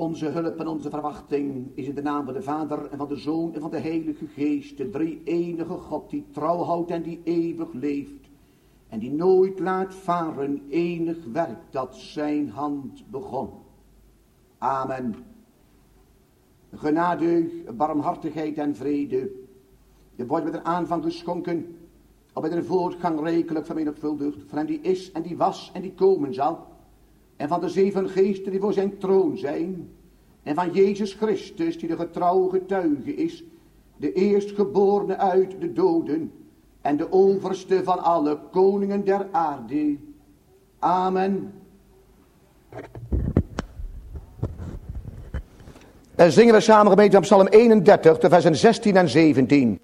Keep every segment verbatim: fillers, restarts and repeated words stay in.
Onze hulp en onze verwachting is in de naam van de Vader en van de Zoon en van de Heilige Geest, de drie enige God die trouw houdt en die eeuwig leeft en die nooit laat varen enig werk dat zijn hand begon. Amen. Genade, barmhartigheid en vrede, je wordt met een aanvang geschonken, al met een voortgang rijkelijk vermenigvuldigd, van hem die is en die was en die komen zal, en van de zeven geesten die voor zijn troon zijn, en van Jezus Christus die de getrouwe getuige is, de eerstgeborene uit de doden, en de overste van alle koningen der aarde. Amen. En zingen we samen gemeente op Psalm eenendertig, de versen zestien en zeventien.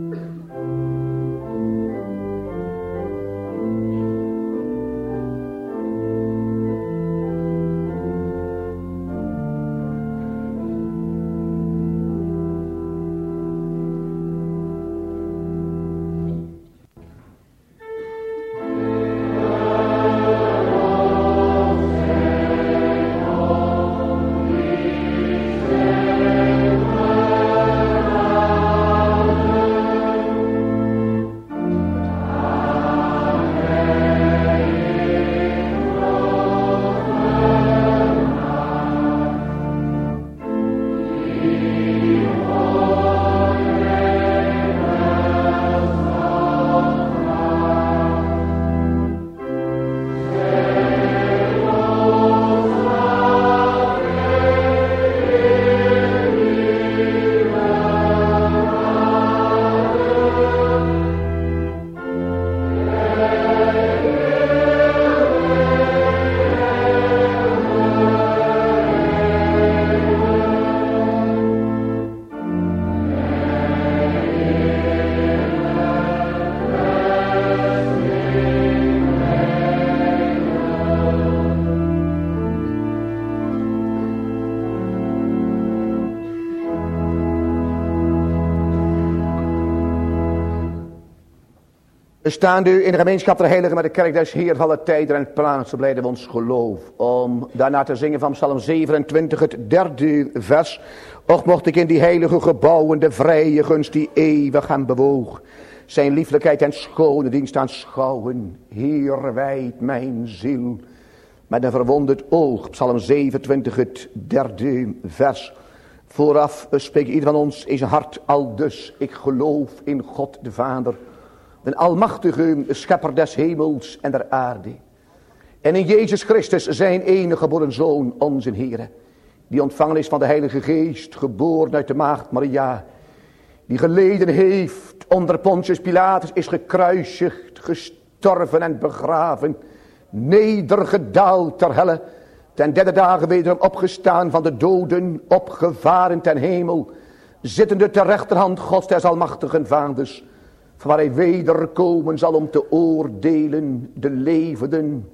We staan nu in de gemeenschap der heiligen met de kerk des Heer van alle tijden en plaatsen, blijden we ons geloof. Om daarna te zingen van Psalm zevenentwintig, het derde vers. Och mocht ik in die heilige gebouwen de vrije gunst die eeuwig hem bewoog, zijn lieflijkheid en schone dienst aanschouwen. Heer, wijd mijn ziel met een verwonderd oog. Psalm zevenentwintig, het derde vers. Vooraf spreekt ieder van ons in zijn hart al dus. Ik geloof in God de Vader, de almachtige schepper des hemels en der aarde. En in Jezus Christus zijn enige geboren Zoon, onze Heere, die ontvangen is van de Heilige Geest, geboren uit de maagd Maria, die geleden heeft onder Pontius Pilatus, is gekruisigd, gestorven en begraven, nedergedaald ter helle, ten derde dagen wederom opgestaan van de doden, opgevaren ten hemel, zittende ter rechterhand Gods des almachtigen Vaders, van waar hij wederkomen zal om te oordelen de levenden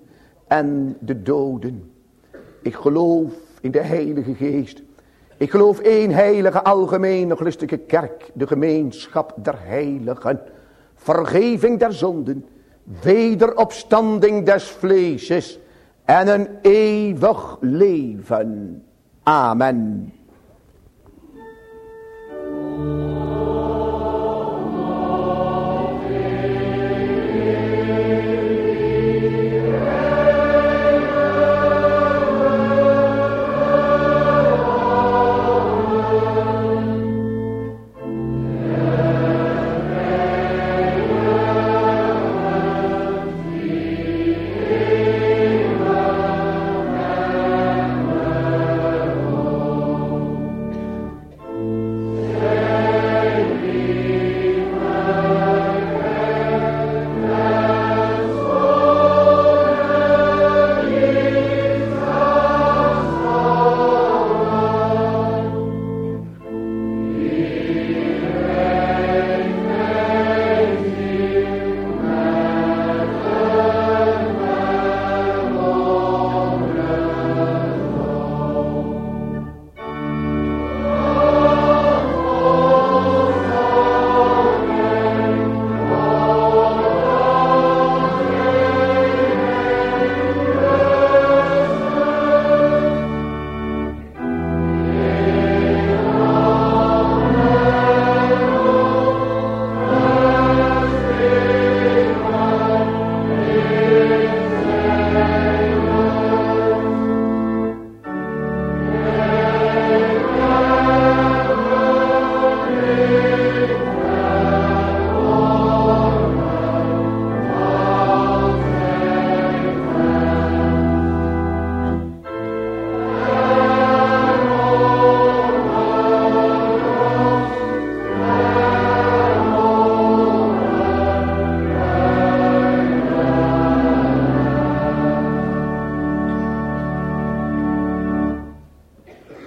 en de doden. Ik geloof in de Heilige Geest. Ik geloof één heilige algemene christelijke kerk, de gemeenschap der heiligen, vergeving der zonden, wederopstanding des vleeses en een eeuwig leven. Amen.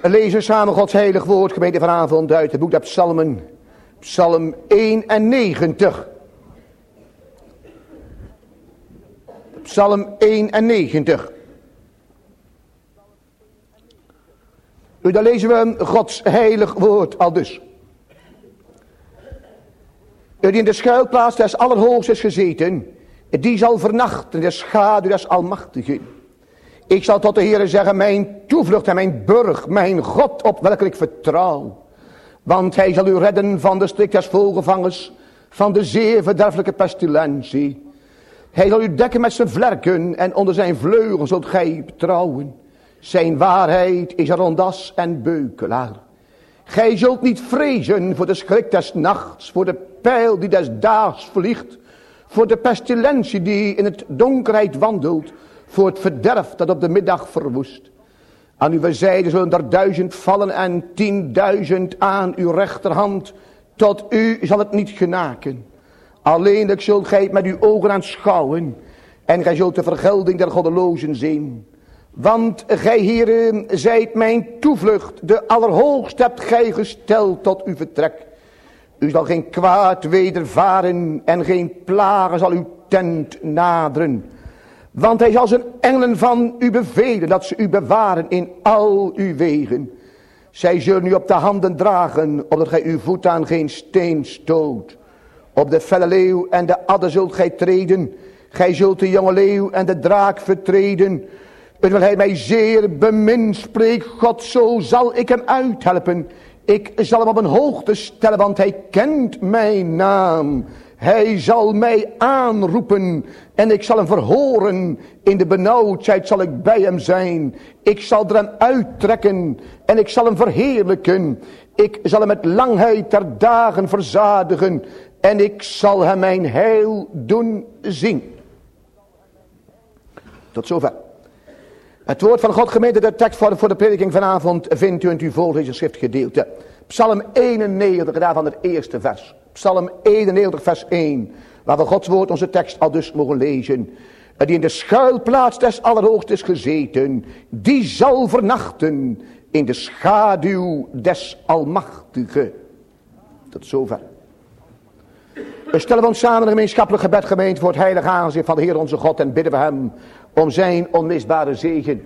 lezen samen Gods heilig woord, gemeente vanavond, uit het boek der Psalmen. Psalm eenennegentig. Psalm eenennegentig. Nu, dan lezen we Gods heilig woord al dus. Die in de schuilplaats des Allerhoogsten is gezeten, die zal vernachten in de schaduw des Almachtigen. Ik zal tot de Heere zeggen, mijn toevlucht en mijn burg, mijn God op welke ik vertrouw. Want hij zal u redden van de strik des vogelvangers, van de zeer verderfelijke pestilentie. Hij zal u dekken met zijn vlerken en onder zijn vleugels zult gij betrouwen. Zijn waarheid is een rondas en beukelaar. Gij zult niet vrezen voor de schrik des nachts, voor de pijl die des daags vliegt, voor de pestilentie die in het donkerheid wandelt, voor het verderf dat op de middag verwoest. Aan uw zijde zullen er duizend vallen en tienduizend aan uw rechterhand. Tot u zal het niet genaken. Alleenlijk zult gij het met uw ogen aanschouwen. En gij zult de vergelding der goddelozen zien. Want gij, Heere, zijt mijn toevlucht. De Allerhoogste hebt gij gesteld tot uw vertrek. U zal geen kwaad wedervaren en geen plagen zal uw tent naderen. Want hij zal zijn engelen van u bevelen, dat ze u bewaren in al uw wegen. Zij zullen u op de handen dragen, opdat gij uw voet aan geen steen stoot. Op de felle leeuw en de adder zult gij treden. Gij zult de jonge leeuw en de draak vertreden. Terwijl hij mij zeer bemint, spreekt God, zo zal ik hem uithelpen. Ik zal hem op een hoogte stellen, want hij kent mijn naam. Hij zal mij aanroepen en ik zal hem verhoren. In de benauwdheid zal ik bij hem zijn. Ik zal er hem uittrekken en ik zal hem verheerlijken. Ik zal hem met langheid der dagen verzadigen en ik zal hem mijn heil doen zien. Tot zover. Het woord van God, gemeente, de tekst voor de, voor de prediking vanavond vindt u in uw voorlezen schriftgedeelte. Psalm eenennegentig, daarvan het eerste vers. Psalm eenennegentig, vers één. Waar we Gods woord, onze tekst, al dus mogen lezen. Die in de schuilplaats des Allerhoogsten is gezeten. Die zal vernachten in de schaduw des Almachtigen. Tot zover. We stellen ons samen een gemeenschappelijk gebed, gemeente, voor het heilige aangezicht van de Heer onze God. En bidden we hem om zijn onmisbare zegen.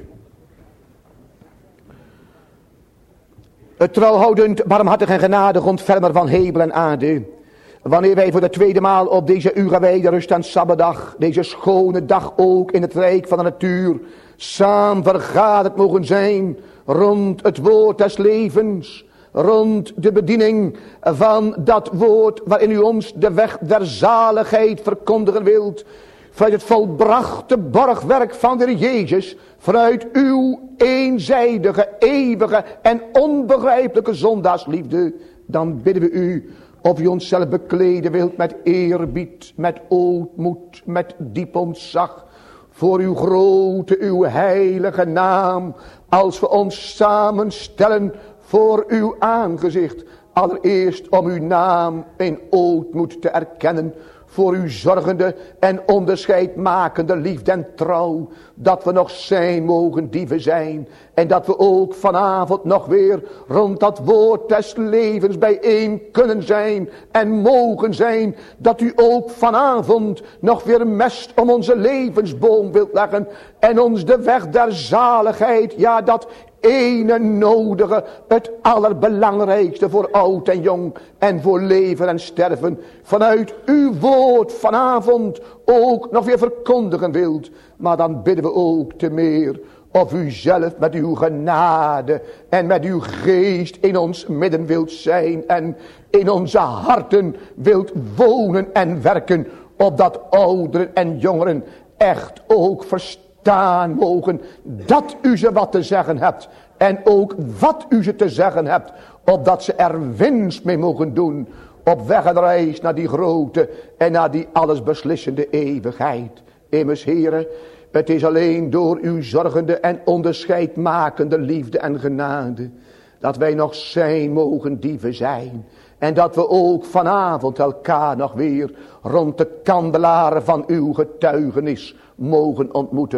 Het trouwhoudend, barmhartig en genadig ontfermer van hemel en aarde. Wanneer wij voor de tweede maal op deze urenwijde rust en sabbatdag, deze schone dag ook in het rijk van de natuur, samen vergaderd mogen zijn rond het woord des levens, rond de bediening van dat woord waarin u ons de weg der zaligheid verkondigen wilt, vanuit het volbrachte borgwerk van de Heer Jezus, vanuit uw eenzijdige, eeuwige en onbegrijpelijke zondaarsliefde, dan bidden we u of u onszelf bekleden wilt met eerbied, met ootmoed, met diep ontzag, voor uw grote, uw heilige naam, als we ons samenstellen voor uw aangezicht. Allereerst om uw naam in ootmoed te erkennen, voor uw zorgende en onderscheidmakende liefde en trouw, dat we nog zijn mogen die we zijn. En dat we ook vanavond nog weer rond dat woord des levens bijeen kunnen zijn en mogen zijn. Dat u ook vanavond nog weer mest om onze levensboom wilt leggen en ons de weg der zaligheid, ja dat ene nodige, het allerbelangrijkste voor oud en jong en voor leven en sterven, vanuit uw woord vanavond ook nog weer verkondigen wilt. Maar dan bidden we ook te meer of u zelf met uw genade en met uw geest in ons midden wilt zijn en in onze harten wilt wonen en werken, opdat ouderen en jongeren echt ook verstaan mogen dat u ze wat te zeggen hebt en ook wat u ze te zeggen hebt, opdat ze er winst mee mogen doen op weg en reis naar die grote en naar die allesbeslissende eeuwigheid. Immers, Heere, het is alleen door uw zorgende en onderscheidmakende liefde en genade dat wij nog zijn mogen die we zijn. En dat we ook vanavond elkaar nog weer rond de kandelaren van uw getuigenis mogen ontmoeten.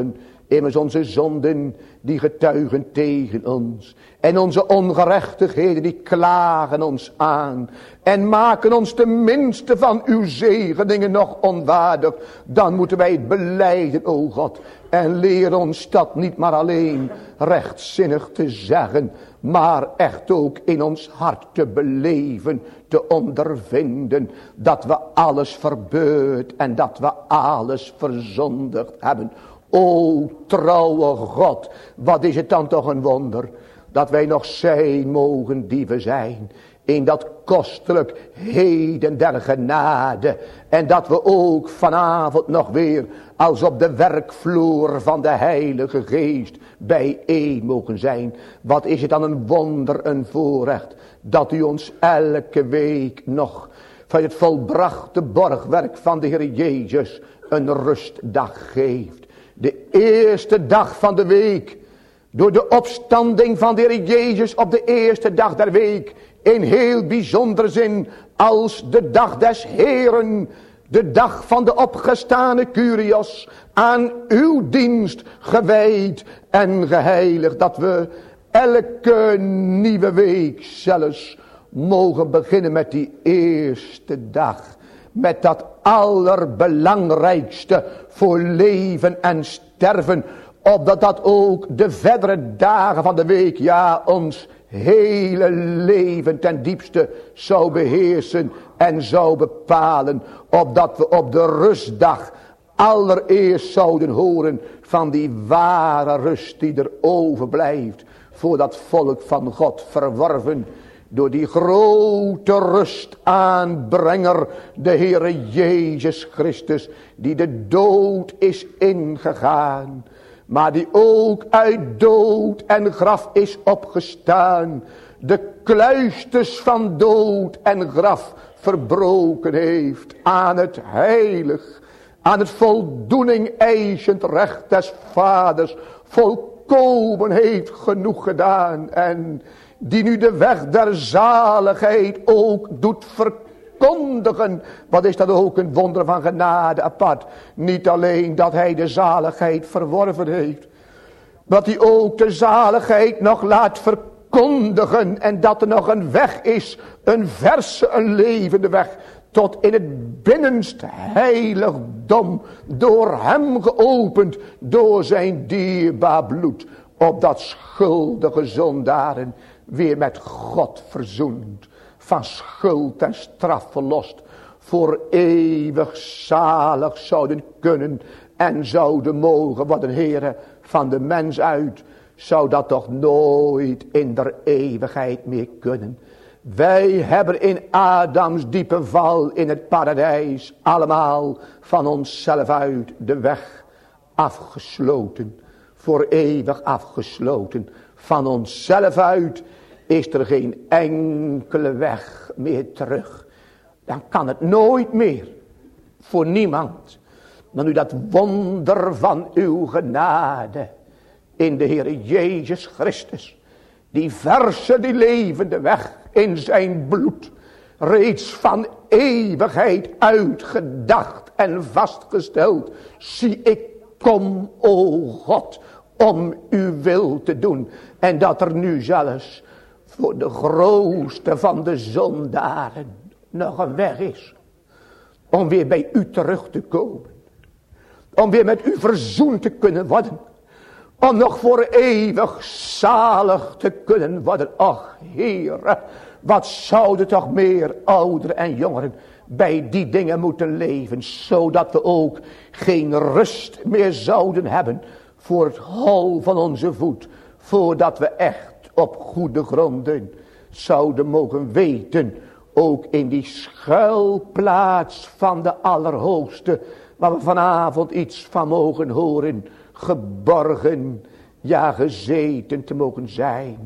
Immers onze zonden die getuigen tegen ons. En onze ongerechtigheden die klagen ons aan. En maken ons tenminste van uw zegeningen nog onwaardig. Dan moeten wij het belijden, o God. En leer ons dat niet maar alleen rechtzinnig te zeggen. Maar echt ook in ons hart te beleven. Te ondervinden. Dat we alles verbeurd en dat we alles verzondigd hebben. O trouwe God, wat is het dan toch een wonder dat wij nog zijn mogen die we zijn. In dat kostelijk heden der genade. En dat we ook vanavond nog weer als op de werkvloer van de Heilige Geest bijeen mogen zijn. Wat is het dan een wonder, een voorrecht. Dat u ons elke week nog van het volbrachte borgwerk van de Heer Jezus een rustdag geeft. De eerste dag van de week. Door de opstanding van de Heer Jezus op de eerste dag der week. In heel bijzondere zin als de dag des Heeren. De dag van de opgestane Kyrios. Aan uw dienst gewijd en geheiligd. Dat we elke nieuwe week zelfs mogen beginnen met die eerste dag. Met dat allerbelangrijkste voor leven en sterven. Opdat dat ook de verdere dagen van de week, ja, ons hele leven ten diepste zou beheersen en zou bepalen. Opdat we op de rustdag allereerst zouden horen van die ware rust die er overblijft. Voor dat volk van God verworven. Door die grote rustaanbrenger, de Heere Jezus Christus, die de dood is ingegaan. Maar die ook uit dood en graf is opgestaan. De kluisters van dood en graf verbroken heeft. Aan het heilig, aan het voldoening eisend recht des vaders volkomen heeft genoeg gedaan. En die nu de weg der zaligheid ook doet verkondigen. Wat is dat ook een wonder van genade apart. Niet alleen dat hij de zaligheid verworven heeft. Dat hij ook de zaligheid nog laat verkondigen. En dat er nog een weg is. Een verse, een levende weg. Tot in het binnenst heiligdom. Door hem geopend. Door zijn dierbaar bloed. Opdat schuldige zondaren weer met God verzoend. Van schuld en straf verlost. Voor eeuwig zalig zouden kunnen. En zouden mogen. Wat een Heere van de mens uit. Zou dat toch nooit in der eeuwigheid meer kunnen. Wij hebben in Adams diepe val in het paradijs. Allemaal van onszelf uit de weg afgesloten. Voor eeuwig afgesloten. Van onszelf uit is er geen enkele weg meer terug. Dan kan het nooit meer. Voor niemand. Dan nu dat wonder van uw genade. In de Heer Jezus Christus. Die verse, die levende weg in zijn bloed. Reeds van eeuwigheid uitgedacht en vastgesteld. Zie, ik kom, o God, om uw wil te doen. En dat er nu zelfs voor de grootste van de zondaren nog een weg is. Om weer bij u terug te komen. Om weer met u verzoend te kunnen worden. Om nog voor eeuwig zalig te kunnen worden. Och, Heere, wat zouden toch meer ouderen en jongeren bij die dingen moeten leven. Zodat we ook geen rust meer zouden hebben voor het hol van onze voet. Voordat we echt op goede gronden zouden mogen weten. Ook in die schuilplaats van de Allerhoogste. Waar we vanavond iets van mogen horen. Geborgen, ja gezeten te mogen zijn.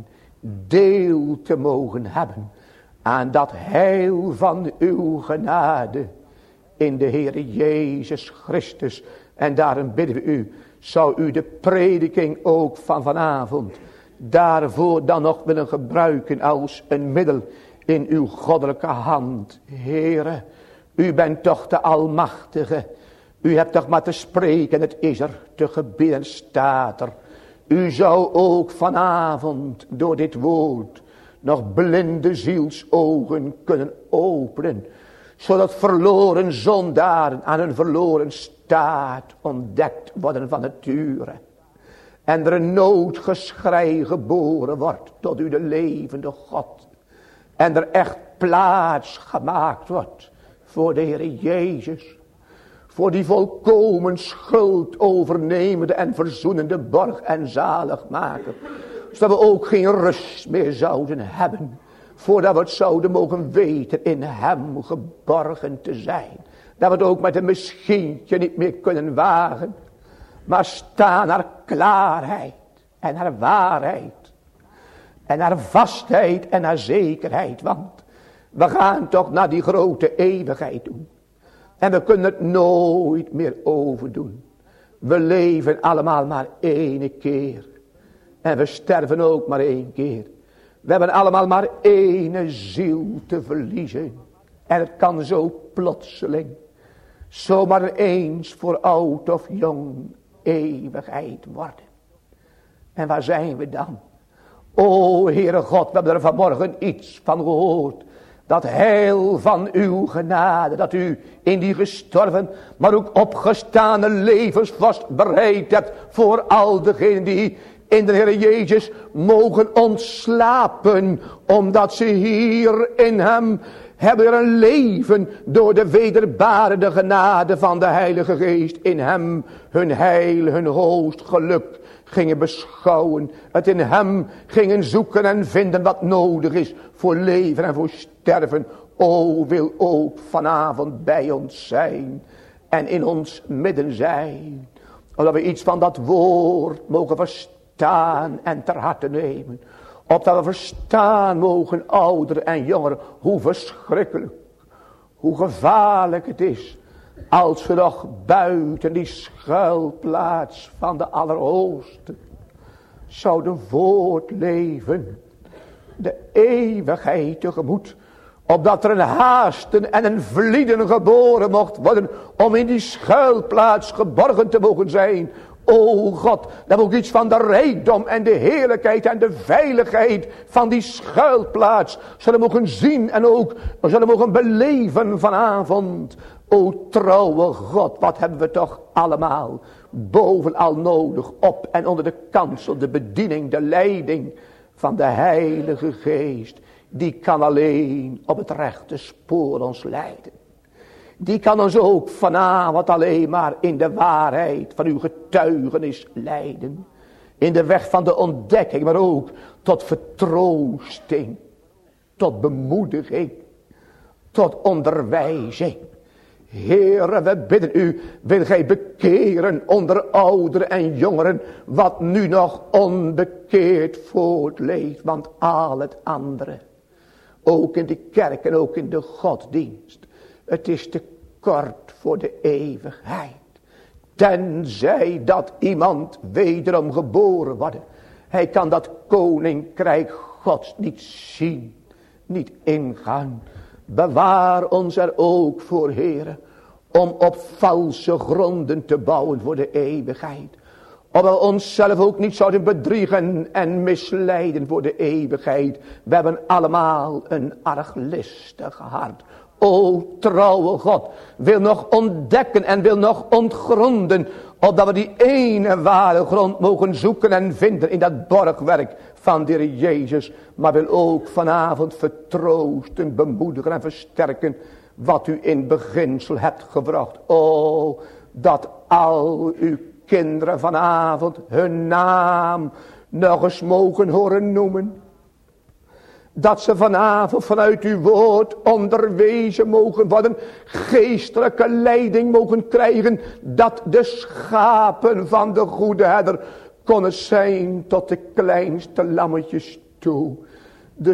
Deel te mogen hebben. Aan dat heil van uw genade. In de Heer Jezus Christus. En daarom bidden we u. Zou u de prediking ook van vanavond. Daarvoor dan nog willen gebruiken als een middel. In uw goddelijke hand. Heere. U bent toch de Almachtige. U hebt toch maar te spreken, het is er, te gebidden staat er. U zou ook vanavond door dit woord nog blinde zielsogen kunnen openen. Zodat verloren zondaren aan hun verloren staat ontdekt worden van nature. En er een noodgeschrei geboren wordt tot u de levende God. En er echt plaats gemaakt wordt voor de Heer Jezus. Voor die volkomen schuld overnemende en verzoenende borg en zaligmaker. Zodat we ook geen rust meer zouden hebben. Voordat we het zouden mogen weten in hem geborgen te zijn. Dat we het ook met een misschientje niet meer kunnen wagen. Maar staan naar klaarheid en naar waarheid. En naar vastheid en naar zekerheid. Want we gaan toch naar die grote eeuwigheid toe. En we kunnen het nooit meer overdoen. We leven allemaal maar één keer. En we sterven ook maar één keer. We hebben allemaal maar één ziel te verliezen. En het kan zo plotseling. Zomaar eens voor oud of jong eeuwigheid worden. En waar zijn we dan? O Heere God, we hebben er vanmorgen iets van gehoord. Dat heil van uw genade, dat u in die gestorven, maar ook opgestane levens vast bereid hebt voor al degenen die in de Heer Jezus mogen ontslapen. Omdat ze hier in hem hebben een leven door de wederbarende genade van de Heilige Geest. In hem hun heil, hun hoogst geluk gingen beschouwen. Het in hem gingen zoeken en vinden wat nodig is voor leven en voor sterven. O, wil ook vanavond bij ons zijn en in ons midden zijn. Omdat we iets van dat woord mogen verstaan en ter harte nemen. Opdat we verstaan mogen, ouderen en jongeren, hoe verschrikkelijk, hoe gevaarlijk het is. Als we nog buiten die schuilplaats van de Allerhoogste zouden voortleven. De eeuwigheid tegemoet. Opdat er een haasten en een vlieden geboren mocht worden. Om in die schuilplaats geborgen te mogen zijn. O God, dat we ook iets van de rijkdom en de heerlijkheid en de veiligheid van die schuilplaats zullen mogen zien en ook zullen mogen beleven vanavond. O trouwe God, wat hebben we toch allemaal bovenal nodig op en onder de kansel, de bediening, de leiding van de Heilige Geest. Die kan alleen op het rechte spoor ons leiden. Die kan ons ook vanavond alleen maar in de waarheid van uw getuigenis leiden. In de weg van de ontdekking, maar ook tot vertroosting. Tot bemoediging. Tot onderwijzing. Heere, we bidden u, wil gij bekeren onder ouderen en jongeren, wat nu nog onbekeerd voortleeft, want al het andere, ook in de kerk en ook in de godsdienst, het is te kort voor de eeuwigheid. Tenzij dat iemand wederom geboren wordt. Hij kan dat koninkrijk Gods niet zien, niet ingaan. Bewaar ons er ook voor, Heere, om op valse gronden te bouwen voor de eeuwigheid. Opdat we onszelf ook niet zouden bedriegen en misleiden voor de eeuwigheid. We hebben allemaal een arglistig hart. O trouwe God, wil nog ontdekken en wil nog ontgronden, opdat we die ene ware grond mogen zoeken en vinden in dat borgwerk van de Heer Jezus. Maar wil ook vanavond vertroosten, bemoedigen en versterken wat u in beginsel hebt gebracht. O, dat al uw kinderen vanavond hun naam nog eens mogen horen noemen. Dat ze vanavond vanuit uw woord onderwezen mogen worden. Geestelijke leiding mogen krijgen. Dat de schapen van de goede herder konden zijn tot de kleinste lammetjes toe. De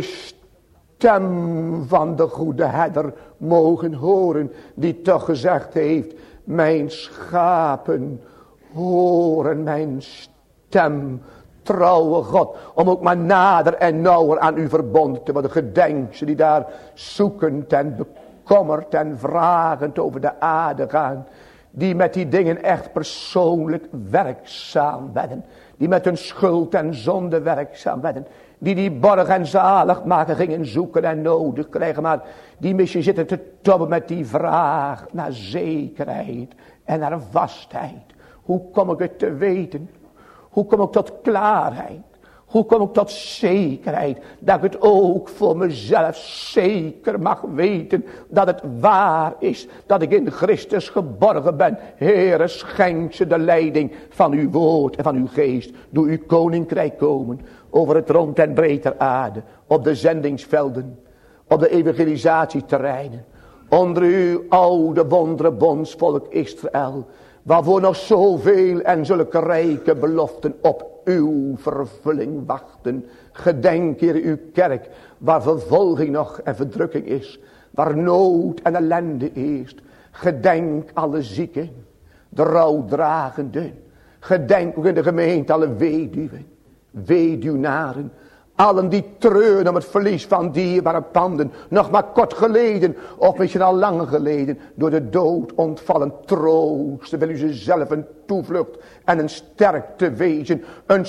stem van de goede herder mogen horen. Die toch gezegd heeft. Mijn schapen horen mijn stem. Trouwe God, om ook maar nader en nauwer aan u verbonden te worden. Gedenk ze die daar zoekend en bekommerd en vragend over de aarde gaan. Die met die dingen echt persoonlijk werkzaam werden. Die met hun schuld en zonde werkzaam werden. Die die borg en zalig maken gingen zoeken en nodig krijgen. Maar die misschien zitten te tobben met die vraag naar zekerheid en naar vastheid. Hoe kom ik het te weten? Hoe kom ik tot klaarheid? Hoe kom ik tot zekerheid? Dat ik het ook voor mezelf zeker mag weten. Dat het waar is. Dat ik in Christus geborgen ben. Heere, schenk ze de leiding van uw woord en van uw geest. Doe uw koninkrijk komen. Over het rond en breed der aarde. Op de zendingsvelden. Op de evangelisatieterreinen. Onder uw oude wondere bondsvolk Israël. Waarvoor nog zoveel en zulke rijke beloften op uw vervulling wachten. Gedenk, Heer, uw kerk, waar vervolging nog en verdrukking is. Waar nood en ellende is. Gedenk alle zieken, de rouwdragenden. Gedenk ook in de gemeente alle weduwen, weduwnaren. Allen die treuren om het verlies van dierbare panden. Nog maar kort geleden, of misschien al lang geleden, door de dood ontvallen. Troosten wil u ze zelf een toevlucht en een sterkte wezen. Een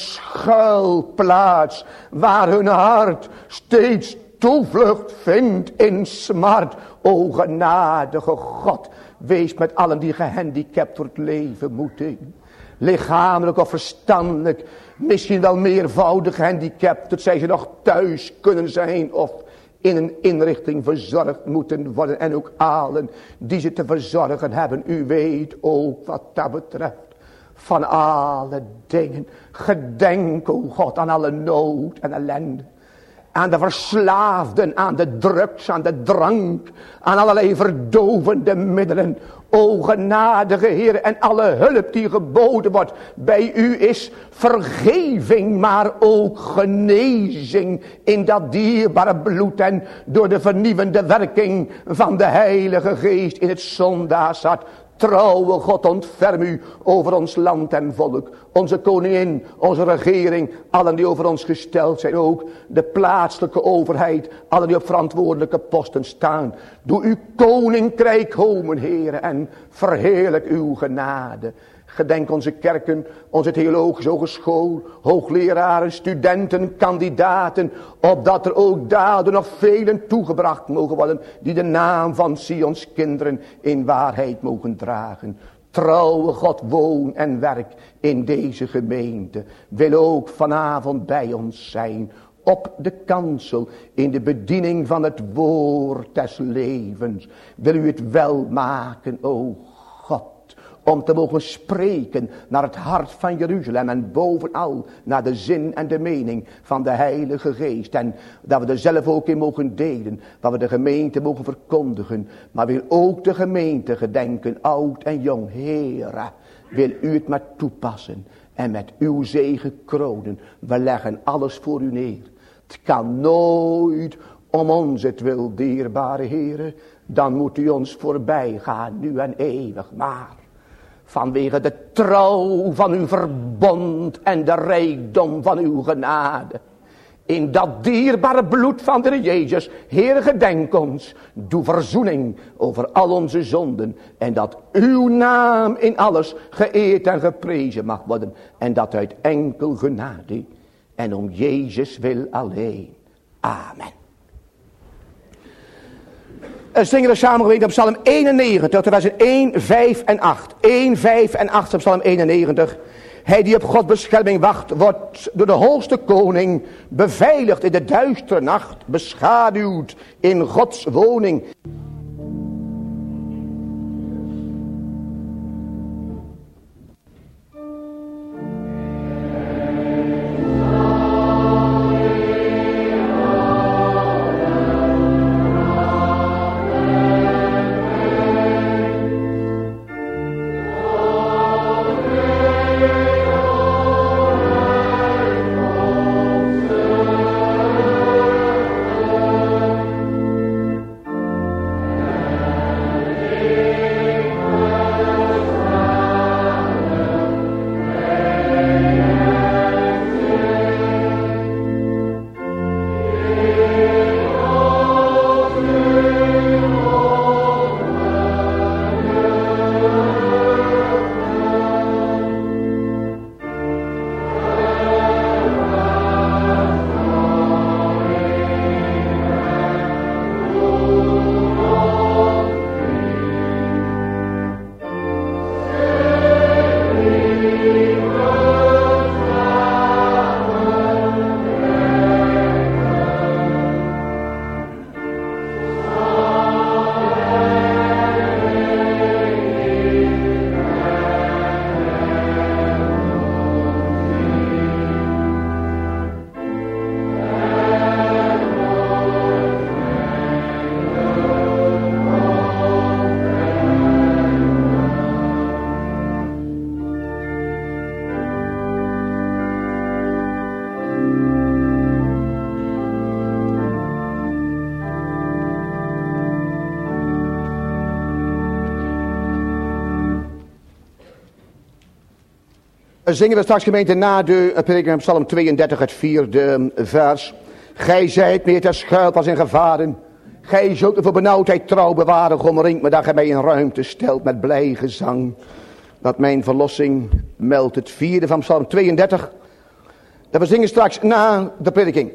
schuilplaats waar hun hart steeds toevlucht vindt in smart. O genadige God, wees met allen die gehandicapt door het leven moeten. Lichamelijk of verstandelijk, misschien wel meervoudig gehandicapt, dat zij ze nog thuis kunnen zijn of in een inrichting verzorgd moeten worden. En ook allen die ze te verzorgen hebben. U weet ook wat dat betreft van alle dingen. Gedenk, o God, aan alle nood en ellende. Aan de verslaafden, aan de drugs, aan de drank, aan allerlei verdovende middelen. O genadige Heer, en alle hulp die geboden wordt bij u is vergeving, maar ook genezing in dat dierbare bloed en door de vernieuwende werking van de Heilige Geest in het zondagshart. Trouwe God, ontferm u over ons land en volk. Onze koningin, onze regering, allen die over ons gesteld zijn. Ook de plaatselijke overheid, allen die op verantwoordelijke posten staan. Doe uw koninkrijk komen, Heere, en verheerlijk uw genade. Gedenk onze kerken, onze theologische hogeschool, hoogleraren, studenten, kandidaten. Opdat er ook daardoor nog velen toegebracht mogen worden. Die de naam van Sions kinderen in waarheid mogen dragen. Trouwe God, woon en werk in deze gemeente. Wil ook vanavond bij ons zijn. Op de kansel, in de bediening van het woord des levens. Wil u het wel maken, o God. Om te mogen spreken naar het hart van Jeruzalem. En bovenal naar de zin en de mening van de Heilige Geest. En dat we er zelf ook in mogen delen. Dat we de gemeente mogen verkondigen. Maar wil ook de gemeente gedenken, oud en jong. Heere, wil u het maar toepassen. En met uw zegen kronen. We leggen alles voor u neer. Het kan nooit om ons het wil, dierbare Heere. Dan moet u ons voorbij gaan, nu en eeuwig maar. Vanwege de trouw van uw verbond en de rijkdom van uw genade. In dat dierbare bloed van de Jezus, Heer, gedenk ons. Doe verzoening over al onze zonden. En dat uw naam in alles geëerd en geprezen mag worden. En dat uit enkel genade. En om Jezus wil alleen. Amen. Zingen we samen geweest op Psalm eenennegentig, dat was één, vijf en acht. één, vijf en acht op Psalm eenennegentig. Hij die op Gods bescherming wacht, wordt door de hoogste koning beveiligd in de duistere nacht, beschaduwd in Gods woning. Zingen we straks gemeente na de prediking van Psalm tweeëndertig, het vierde vers. Gij zijt meer ter schuilplaats in gevaren. Gij zult me voor benauwdheid trouw bewaren. Omringt me dat gij mij in ruimte stelt met blij gezang. Dat mijn verlossing meldt. Het vierde van Psalm tweeëndertig. Dat we zingen straks na de prediking.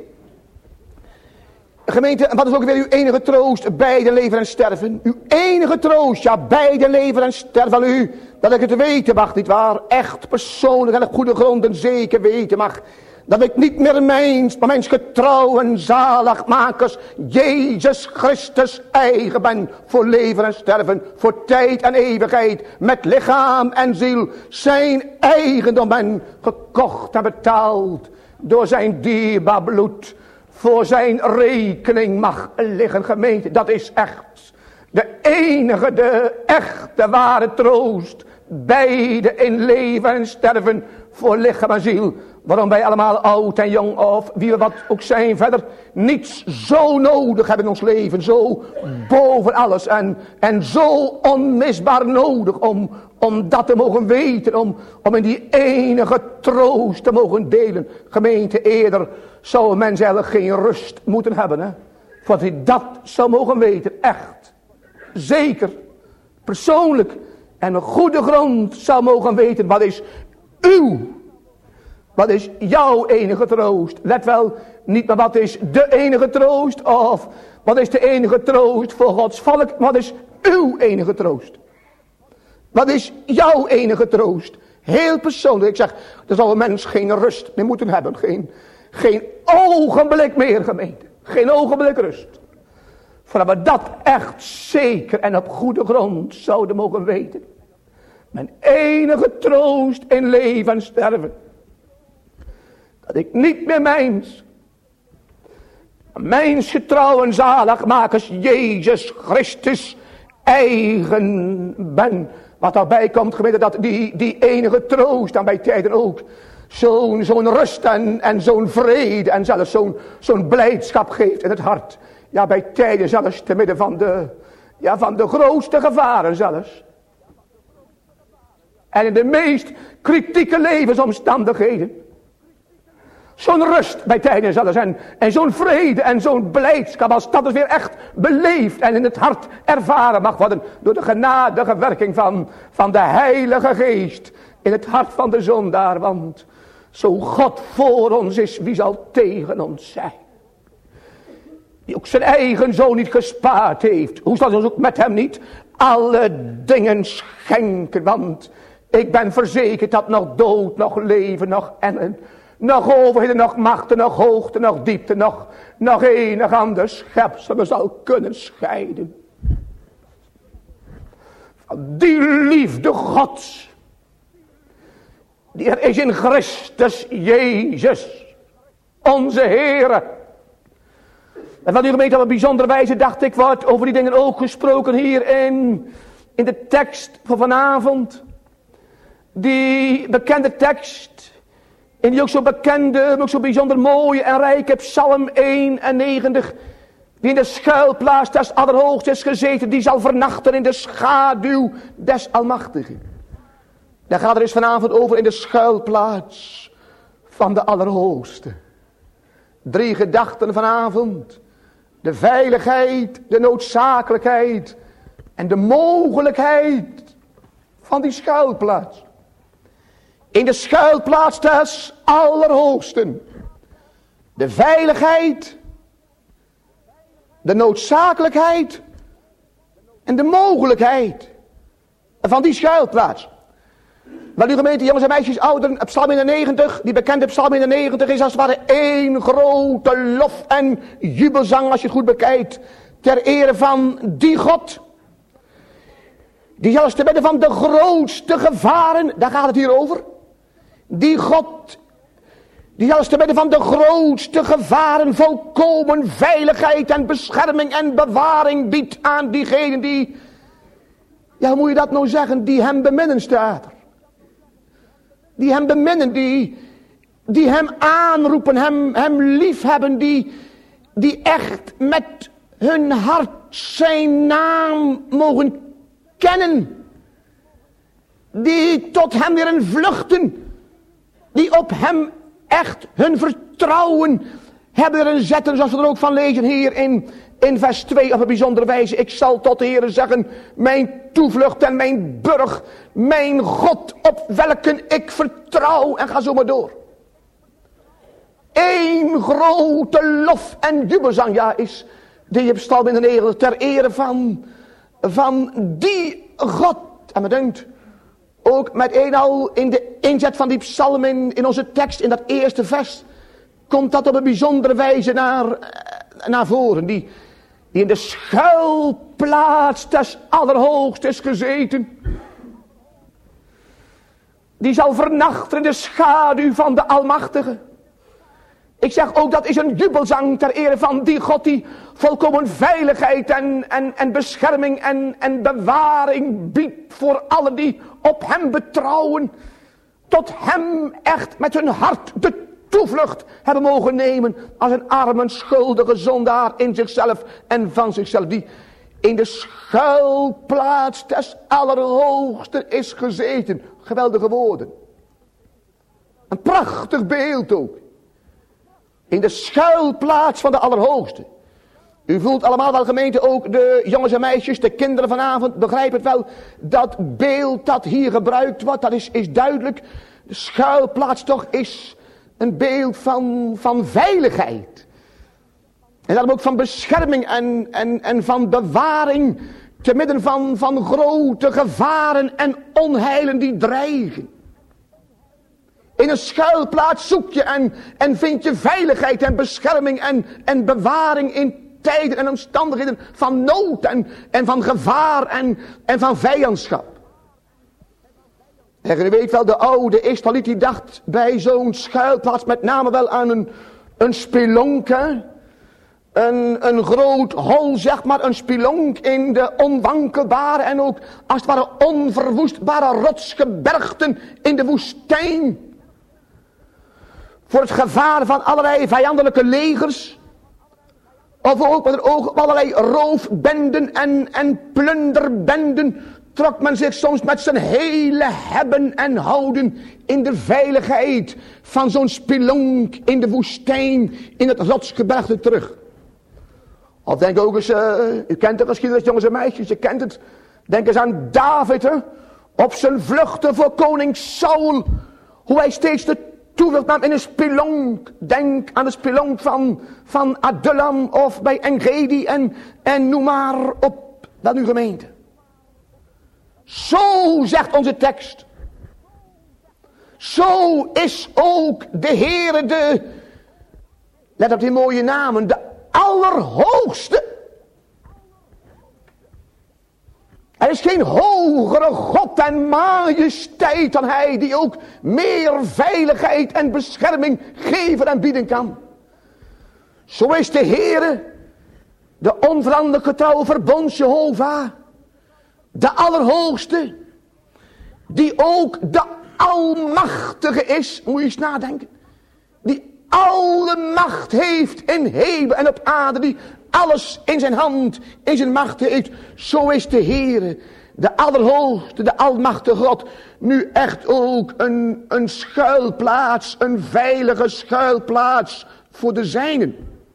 Gemeente, wat is ook weer uw enige troost bij de leven en sterven? Uw enige troost, ja, bij de leven en sterven van u. Dat ik het weten mag, niet waar? Echt persoonlijk en op goede gronden zeker weten mag. Dat ik niet meer mijns, maar mijns getrouw en zaligmakers, Jezus Christus eigen ben. Voor leven en sterven, voor tijd en eeuwigheid. Met lichaam en ziel, zijn eigendom ben. Gekocht en betaald door zijn dierbaar bloed. Voor zijn rekening mag liggen, gemeente. Dat is echt de enige, de echte ware troost. Beide in leven en sterven voor lichaam en ziel. Waarom wij allemaal oud en jong of wie we wat ook zijn verder niets zo nodig hebben in ons leven. Zo boven alles en, en zo onmisbaar nodig om, om dat te mogen weten. Om, om in die enige troost te mogen delen. Gemeente, eerder zou een mens eigenlijk geen rust moeten hebben. Hè? Voordat hij dat zou mogen weten. Echt. Zeker. Persoonlijk. En een goede grond zou mogen weten. Wat is uw. Wat is jouw enige troost? Let wel, niet maar wat is de enige troost. Of wat is de enige troost voor Gods volk. Wat is uw enige troost? Wat is jouw enige troost? Heel persoonlijk. Ik zeg, er zal een mens geen rust meer moeten hebben. Geen, geen ogenblik meer, gemeente. Geen ogenblik rust. Voordat we dat echt zeker en op goede grond zouden mogen weten. Mijn enige troost in leven en sterven. Dat ik niet meer mijns. Mijns getrouw en zaligmakers Jezus Christus eigen ben. Wat daarbij komt, gemeente, dat die, die enige troost dan bij tijden ook. Zo'n zo'n rust en, en zo'n vrede en zelfs zo'n zo'n blijdschap geeft in het hart. Ja, bij tijden zelfs te midden van de, ja, van de grootste gevaren zelfs. En in de meest kritieke levensomstandigheden. Zo'n rust bij tijden zelfs en, en zo'n vrede en zo'n blijdschap als dat dus weer echt beleefd en in het hart ervaren mag worden door de genadige werking van, van de Heilige Geest in het hart van de zondaar. Want zo God voor ons is, wie zal tegen ons zijn? Die ook zijn eigen zoon niet gespaard heeft. Hoe zal hij ons ook met hem niet alle dingen schenken? Want ik ben verzekerd dat nog dood, nog leven, nog engelen, nog overheden, nog machten, nog hoogte, nog diepte, nog, nog enig ander schepsel me zal kunnen scheiden. Van die liefde Gods, die er is in Christus Jezus, onze Heere. En van die gemeente op een bijzondere wijze dacht ik, wordt over die dingen ook gesproken hier in, in de tekst van vanavond. Die bekende tekst. En die ook zo bekende, maar ook zo bijzonder mooie en rijke Psalm eenennegentig. Die in de schuilplaats des Allerhoogsten is gezeten. Die zal vernachten in de schaduw des Almachtigen. Daar gaat er eens vanavond over in de schuilplaats van de Allerhoogste. Drie gedachten vanavond. De veiligheid, de noodzakelijkheid en de mogelijkheid van die schuilplaats. In de schuilplaats des Allerhoogsten. De veiligheid, de noodzakelijkheid en de mogelijkheid van die schuilplaats. Wel, uw gemeente, jongens en meisjes, ouderen, Psalm eenennegentig, die bekende Psalm eenennegentig is als het ware één grote lof en jubelzang, als je het goed bekijkt, ter ere van die God. Die zelfs te midden van de grootste gevaren, daar gaat het hier over. Die God, die zelfs te midden van de grootste gevaren volkomen veiligheid en bescherming en bewaring biedt aan diegenen die, ja, hoe moet je dat nou zeggen, die hem beminnen, staat er. Die hem beminnen, die, die hem aanroepen, hem, hem liefhebben, die, die echt met hun hart zijn naam mogen kennen. Die tot hem weer vluchten die op hem echt hun vertrouwen hebben erin zetten, zoals we er ook van lezen hier in, in vers twee op een bijzondere wijze. Ik zal tot de Heere zeggen, mijn toevlucht en mijn burg, mijn God op welken ik vertrouw, en ga zo maar door. Eén grote lof en jubelzang, ja, is die je psalm in de negel ter ere van, van die God. En me denkt, ook met een al in de inzet van die psalm in, in onze tekst, in dat eerste vers, komt dat op een bijzondere wijze naar, naar voren. Die, die in de schuilplaats des Allerhoogst is gezeten. Die zal vernachten in de schaduw van de Almachtige. Ik zeg ook, dat is een jubelzang ter ere van die God die volkomen veiligheid en, en, en bescherming en, en bewaring biedt voor allen die op hem betrouwen. Tot hem echt met hun hart de toevlucht hebben mogen nemen als een arme schuldige zondaar in zichzelf en van zichzelf. Die in de schuilplaats des Allerhoogste is gezeten. Geweldige woorden. Een prachtig beeld ook. In de schuilplaats van de Allerhoogste. U voelt allemaal wel, gemeente, ook de jongens en meisjes, de kinderen vanavond, begrijp het wel. Dat beeld dat hier gebruikt wordt, dat is, is duidelijk. De schuilplaats toch is een beeld van, van veiligheid. En daarom ook van bescherming en, en, en van bewaring. Te midden van, van grote gevaren en onheilen die dreigen. In een schuilplaats zoek je en, en vind je veiligheid en bescherming en, en bewaring in tijden en omstandigheden van nood en, en van gevaar en, en van vijandschap. En u weet wel, de oude Israëliet die dacht bij zo'n schuilplaats met name wel aan een, een spelonk, hè? Een, een groot hol, zeg maar, een spelonk in de onwankelbare en ook als het ware onverwoestbare rotsgebergten in de woestijn. Voor het gevaar van allerlei vijandelijke legers. Of ook met het oog op allerlei roofbenden en, en plunderbenden. Trok men zich soms met zijn hele hebben en houden in de veiligheid van zo'n spelonk in de woestijn in het rotsgebergte terug. Of denk ook eens, uh, u kent de geschiedenis, jongens en meisjes, je kent het. Denk eens aan David, hè, op zijn vluchten voor koning Saul. Hoe hij steeds de toevlucht nam in een spelonk. Denk aan de spelonk van, van Adullam of bij Engedi en, en noem maar op. Dat nu gemeente. Zo zegt onze tekst. Zo is ook de Heere de, let op die mooie namen, de Allerhoogste. Er is geen hogere God en majesteit dan hij die ook meer veiligheid en bescherming geven en bieden kan. Zo is de Heere, de onveranderlijk getrouwe verbond Jehovah, de Allerhoogste, die ook de Almachtige is, moet je eens nadenken, die alle macht heeft in hemel en op aarde, die alles in zijn hand, in zijn macht heeft. Zo is de Heere, de Allerhoogste, de Almachtige God, nu echt ook een, een schuilplaats, een veilige schuilplaats voor de zijnen.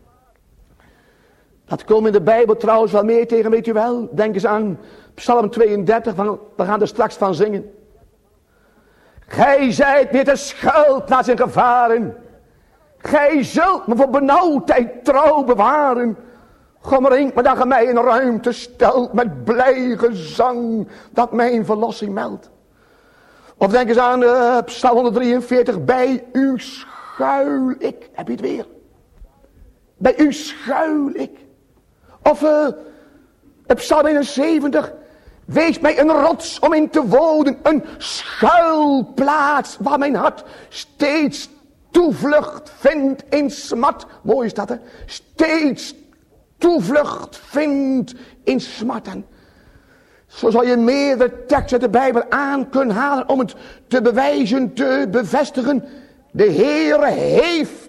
Dat komt in de Bijbel trouwens wel meer tegen, weet u wel. Denk eens aan Psalm tweeëndertig, van, we gaan er straks van zingen. Gij zijt weer de schuilplaats in gevaren. Gij zult me voor benauwdheid trouw bewaren. Gommerink me dat ge mij in ruimte stelt met blij gezang dat mijn verlossing meldt. Of denk eens aan uh, Psalm honderddrieënveertig. Bij u schuil ik. Heb je het weer? Bij u schuil ik. Of uh, Psalm eenenzeventig. Wees mij een rots om in te wonen. Een schuilplaats waar mijn hart steeds toevlucht vindt in smart. Mooi is dat, hè? Steeds toevlucht vindt in smart. En zo zal je meerdere teksten uit de Bijbel aan kunnen halen om het te bewijzen, te bevestigen. De Heere heeft.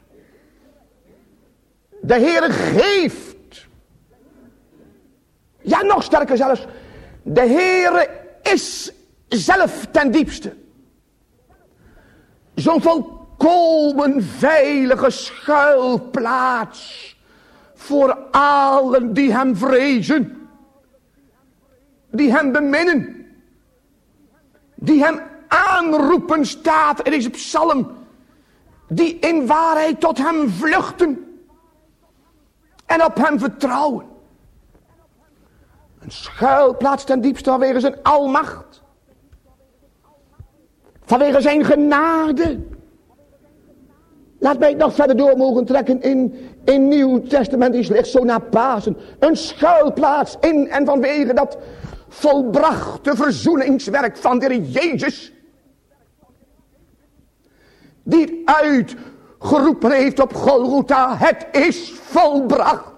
De Heere geeft. Ja, nog sterker zelfs. De Heere is zelf ten diepste. Zo'n volkomen veilige schuilplaats voor allen die hem vrezen. Die hem beminnen. Die hem aanroepen, staat in deze psalm. Die in waarheid tot hem vluchten. En op hem vertrouwen. Een schuilplaats ten diepste vanwege zijn almacht. Vanwege zijn genade. Laat mij het nog verder door mogen trekken in, in Nieuw Testament. Die ligt zo na Pasen. Een schuilplaats in en vanwege dat volbrachte verzoeningswerk van de Heer Jezus. Die het uitgeroepen heeft op Golgotha. Het is volbracht.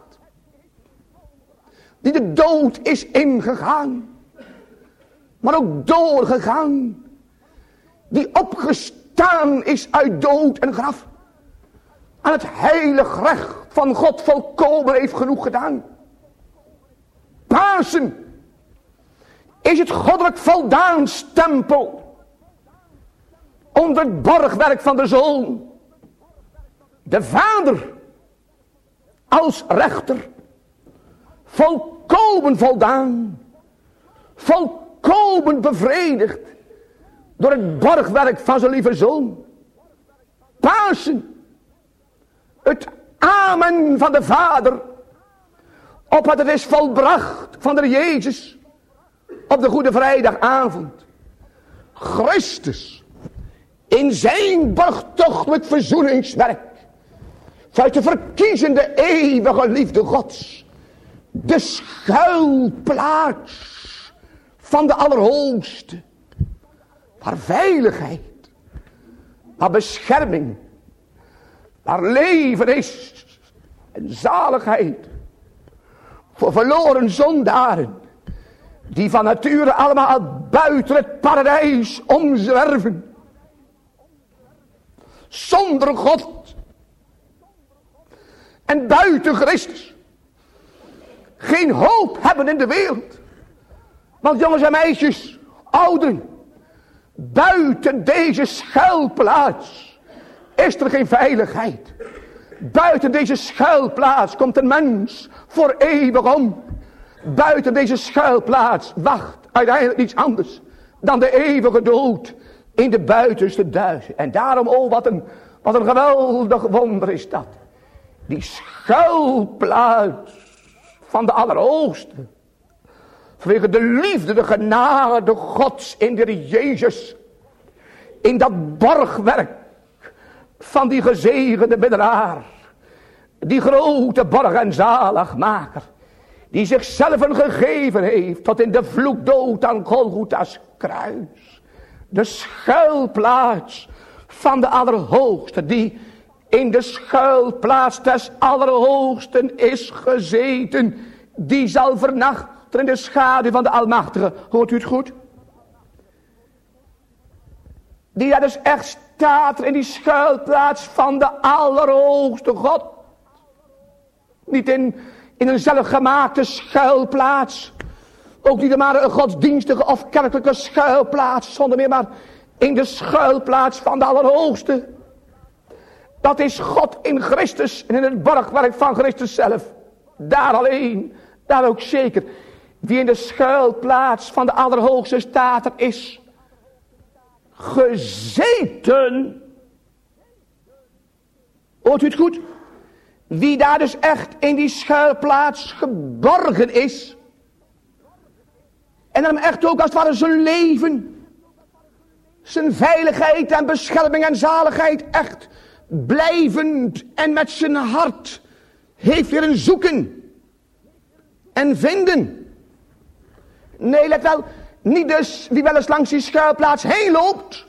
Die de dood is ingegaan. Maar ook doorgegaan. Die opgestaan is uit dood en graf. Aan het heilig recht van God volkomen heeft genoeg gedaan. Pasen is het goddelijk voldaan stempel. Onder het borgwerk van de Zoon. De Vader als rechter. Volkomen voldaan. Volkomen bevredigd. Door het borgwerk van zijn lieve Zoon. Pasen. Het amen van de Vader. Op wat het is volbracht van de Jezus. Op de Goede Vrijdagavond. Christus. In zijn borgtochtelijk verzoeningswerk. Vanuit de verkiezende eeuwige liefde Gods. De schuilplaats van de Allerhoogste. Waar veiligheid. Waar bescherming. Waar leven is. En zaligheid. Voor verloren zondaren. Die van nature allemaal buiten het paradijs omzwerven. Zonder God. En buiten Christus. Geen hoop hebben in de wereld. Want jongens en meisjes, ouderen. Buiten deze schuilplaats is er geen veiligheid. Buiten deze schuilplaats komt een mens voor eeuwig om. Buiten deze schuilplaats wacht uiteindelijk niets anders dan de eeuwige dood in de buitenste duizen. En daarom, oh wat een, wat een geweldig wonder is dat. Die schuilplaats van de Allerhoogste. Vanwege de liefde, de genade Gods in de Heer Jezus. In dat borgwerk van die gezegende middelaar. Die grote borg en zaligmaker. Die zichzelf gegeven heeft tot in de vloekdood aan Golgotha's kruis. De schuilplaats van de Allerhoogste. Die in de schuilplaats des Allerhoogsten is gezeten. Die zal vernachten in de schaduw van de Almachtige. Hoort u het goed? Die daar dus echt staat in die schuilplaats van de Allerhoogste God. Niet in, in een zelfgemaakte schuilplaats. Ook niet maar een godsdienstige of kerkelijke schuilplaats. Zonder meer maar in de schuilplaats van de Allerhoogste. Dat is God in Christus en in het borgwerk van Christus zelf. Daar alleen, daar ook zeker. Wie in de schuilplaats van de Allerhoogste staat, er is gezeten. Hoort u het goed? Wie daar dus echt in die schuilplaats geborgen is. En hem echt ook als het ware zijn leven, zijn veiligheid en bescherming en zaligheid echt blijvend en met zijn hart heeft leren zoeken en vinden. Nee, let wel, niet dus wie wel eens langs die schuilplaats heen loopt.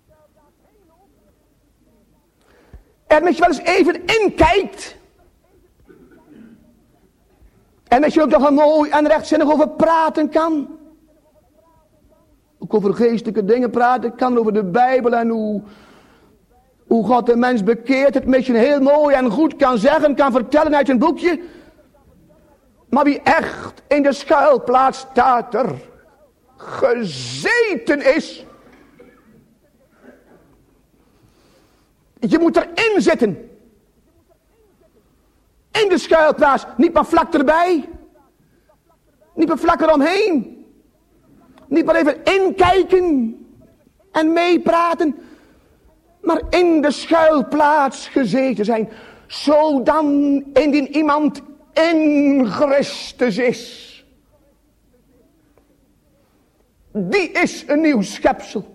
Er met je wel eens even inkijkt. En met je ook nog een mooi en rechtzinnig over praten kan. Ook over geestelijke dingen praten kan, over de Bijbel en hoe, hoe God de mens bekeert. Het met je heel mooi en goed kan zeggen, kan vertellen uit een boekje. Maar wie echt in de schuilplaats staat er gezeten is. Je moet erin zitten. In de schuilplaats. Niet maar vlak erbij. Niet maar vlak eromheen. Niet maar even inkijken. En meepraten. Maar in de schuilplaats gezeten zijn. Zodan indien iemand in Christus is. Die is een nieuw schepsel.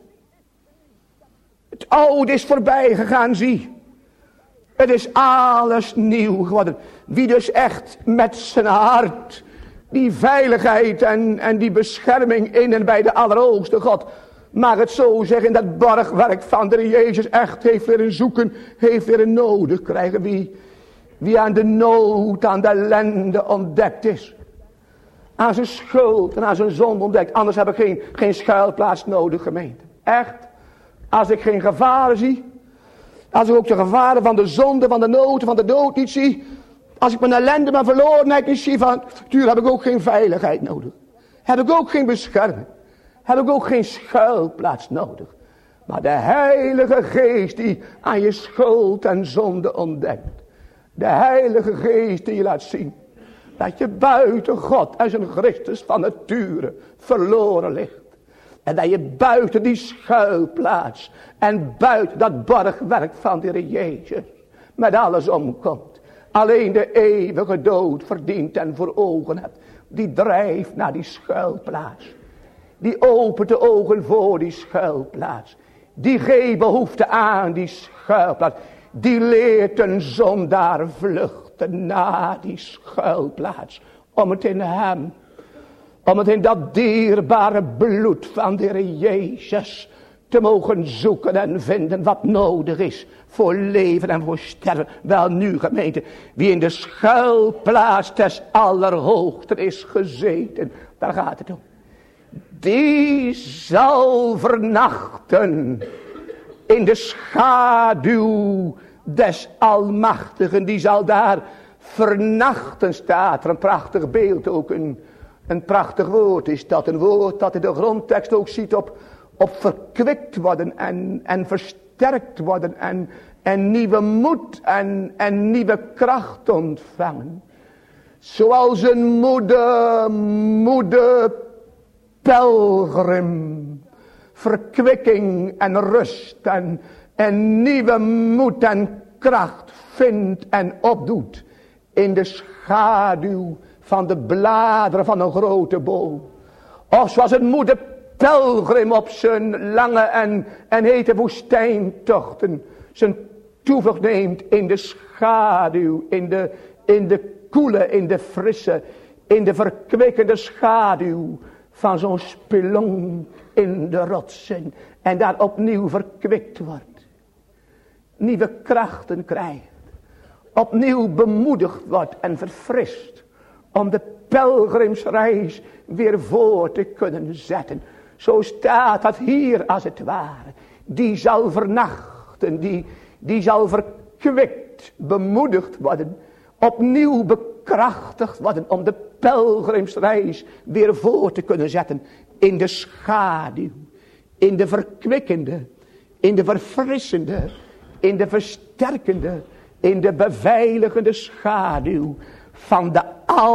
Het oude is voorbij gegaan, zie. Het is alles nieuw geworden. Wie dus echt met zijn hart die veiligheid en, en die bescherming in en bij de Allerhoogste God, mag het zo zeggen, dat borgwerk van de Jezus echt heeft leren zoeken, heeft leren nodig krijgen. Wie, wie aan de nood, aan de ellende ontdekt is. Aan zijn schuld en aan zijn zonde ontdekt. Anders heb ik geen, geen schuilplaats nodig, gemeente. Echt. Als ik geen gevaren zie. Als ik ook de gevaren van de zonde, van de nood, van de dood niet zie. Als ik mijn ellende, mijn verlorenheid niet zie. Van, natuurlijk heb ik ook geen veiligheid nodig. Heb ik ook geen bescherming. Heb ik ook geen schuilplaats nodig. Maar de Heilige Geest die aan je schuld en zonde ontdekt. De Heilige Geest die je laat zien. Dat je buiten God en zijn Christus van nature verloren ligt. En dat je buiten die schuilplaats en buiten dat borgwerk van de Heer Jezus met alles omkomt. Alleen de eeuwige dood verdient en voor ogen hebt. Die drijft naar die schuilplaats. Die opent de ogen voor die schuilplaats. Die geeft behoefte aan die schuilplaats. Die leert een zondaar vluchten naar die schuilplaats. Om het in hem, om het in dat dierbare bloed van de Heer Jezus te mogen zoeken en vinden wat nodig is voor leven en voor sterven. Wel nu, gemeente, wie in de schuilplaats des Allerhoogsten is gezeten, daar gaat het om. Die zal vernachten in de schaduw des Almachtigen. Die zal daar vernachten, staat er. Een prachtig beeld ook. Een, een prachtig woord is dat. Een woord dat in de grondtekst ook ziet op, op verkwikt worden en, en versterkt worden. En, en nieuwe moed en, en nieuwe kracht ontvangen. Zoals een moede, moede pelgrim. Verkwikking en rust en, en nieuwe moed en kracht vindt en opdoet. In de schaduw van de bladeren van een grote boom. Of zoals een moede pelgrim op zijn lange en, en hete woestijntochten zijn toevlucht neemt in de schaduw, in de, in de koele, in de frisse, in de verkwikkende schaduw van zo'n spelonk in de rotsen. En daar opnieuw verkwikt wordt. Nieuwe krachten krijgt. Opnieuw bemoedigd wordt en verfrist. Om de pelgrimsreis weer voor te kunnen zetten. Zo staat dat hier als het ware. Die zal vernachten. Die, die zal verkwikt, bemoedigd worden. Opnieuw bekrachtigd worden om de pelgrimsreis weer voor te kunnen zetten. In de schaduw. In de verkwikkende. In de verfrissende. In de versterkende. In de beveiligende schaduw. Van de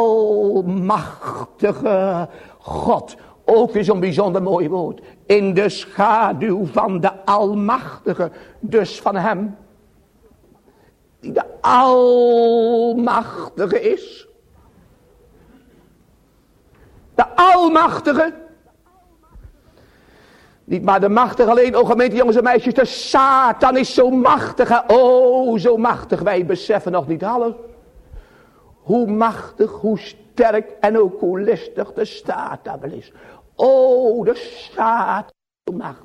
almachtige God. Ook weer zo'n bijzonder mooi woord. In de schaduw van de almachtige. Dus van hem. Die de almachtige is. De almachtige. Niet maar de machtige alleen, o gemeente jongens en meisjes. De Satan is zo machtig. Oh, zo machtig. Wij beseffen nog niet alles. Hoe machtig, hoe sterk en ook hoe listig de Satan wel is. Oh, de Satan is zo machtig.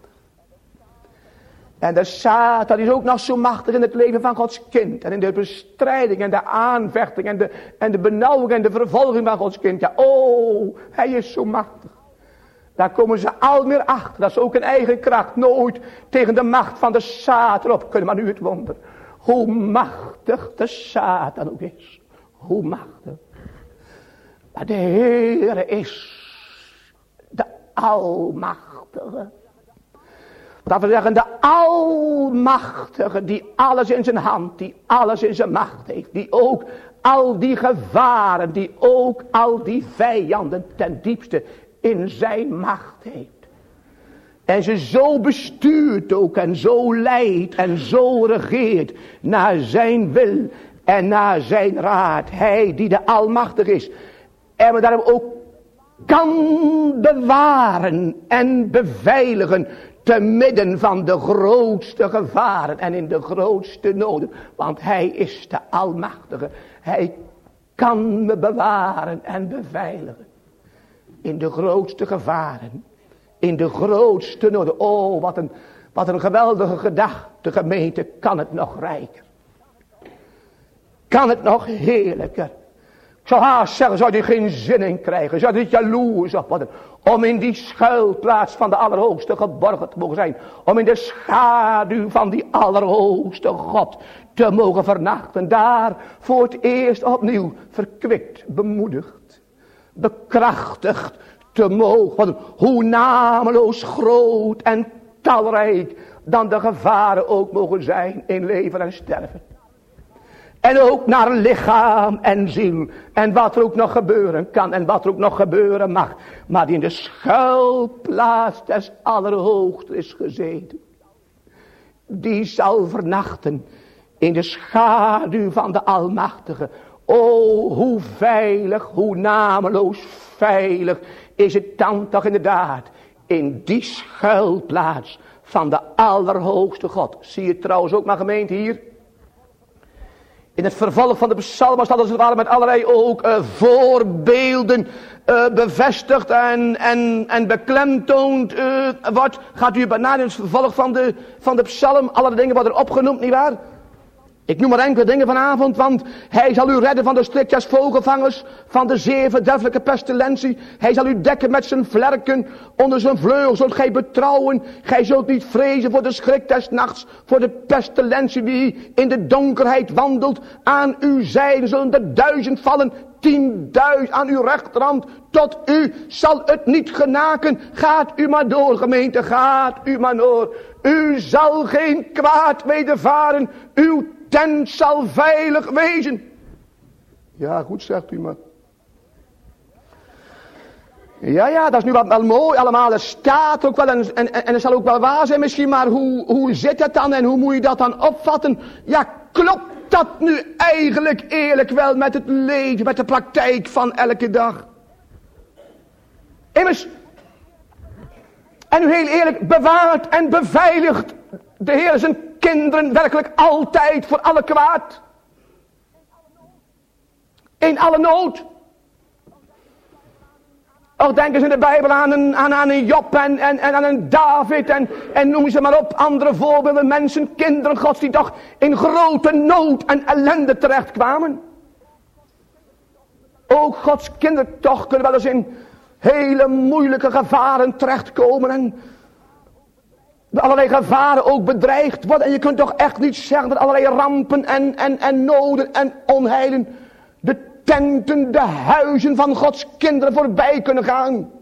En de Satan is ook nog zo machtig in het leven van Gods kind. En in de bestrijding en de aanvechting en de, en de benauwing en de vervolging van Gods kind. Ja, oh, hij is zo machtig. Daar komen ze al meer achter. Dat ze ook in eigen kracht nooit tegen de macht van de Satan op kunnen. Maar nu het wonder. Hoe machtig de Satan ook is. Hoe machtig. Maar de Heere is de Almachtige. Dat we zeggen, de Almachtige, die alles in zijn hand, die alles in zijn macht heeft. Die ook al die gevaren, die ook al die vijanden ten diepste in zijn macht heeft. En ze zo bestuurt ook en zo leidt en zo regeert naar zijn wil en naar zijn raad. Hij die de Almachtig is. En we daarom ook kan bewaren en beveiligen te midden van de grootste gevaren en in de grootste noden. Want hij is de Almachtige. Hij kan me bewaren en beveiligen. In de grootste gevaren. In de grootste noden. Oh, wat een, wat een geweldige gedachte, gemeente. Kan het nog rijker? Kan het nog heerlijker? Ik zou haast zeggen, zou je geen zin in krijgen? Zou je jaloers op worden? Om in die schuilplaats van de Allerhoogste geborgen te mogen zijn. Om in de schaduw van die Allerhoogste God te mogen vernachten. Daar voor het eerst opnieuw verkwikt, bemoedigd, bekrachtigd te mogen worden. Hoe nameloos groot en talrijk dan de gevaren ook mogen zijn in leven en sterven. En ook naar lichaam en ziel. En wat er ook nog gebeuren kan. En wat er ook nog gebeuren mag. Maar die in de schuilplaats des Allerhoogste is gezeten. Die zal vernachten in de schaduw van de Almachtige. O, hoe veilig, hoe nameloos veilig is het dan toch inderdaad. In die schuilplaats van de Allerhoogste God. Zie je trouwens ook maar gemeente hier. In het vervolg van de psalmen staat als het ware met allerlei ook uh, voorbeelden uh, bevestigd en, en, en beklemtoond uh, wordt. Gaat u benaderen in het vervolg van de, van de psalm. Alle dingen worden opgenoemd, nietwaar? Ik noem maar enkele dingen vanavond, want hij zal u redden van de strik des vogelvangers, van de zeer verderfelijke pestilentie. Hij zal u dekken met zijn vlerken, onder zijn vleugel zult gij betrouwen. Gij zult niet vrezen voor de schrik des nachts, voor de pestilentie die in de donkerheid wandelt. Aan uw zijde zullen er duizend vallen, tienduizend aan uw rechterhand. Tot u zal het niet genaken. Gaat u maar door, gemeente, gaat u maar door. U zal geen kwaad wedervaren. Uw tent zal veilig wezen. Ja, goed zegt u maar. Ja, ja, dat is nu wat wel mooi allemaal. Er staat ook wel en, en, en het zal ook wel waar zijn misschien. Maar hoe, hoe zit het dan en hoe moet je dat dan opvatten? Ja, klopt dat nu eigenlijk eerlijk wel met het leven, met de praktijk van elke dag? Immers, en nu heel eerlijk, bewaart en beveiligt de Heer zijn kinderen werkelijk altijd voor alle kwaad. In alle nood. Och, denken ze in de Bijbel aan een, aan, aan een Job en, en, en aan een David en, en noem ze maar op. Andere voorbeelden, mensen, kinderen Gods die toch in grote nood en ellende terechtkwamen. Ook Gods kinderen toch kunnen wel eens in hele moeilijke gevaren terechtkomen en allerlei gevaren ook bedreigd worden. En je kunt toch echt niet zeggen dat allerlei rampen en, en, en noden en onheilen de tenten, de huizen van Gods kinderen voorbij kunnen gaan.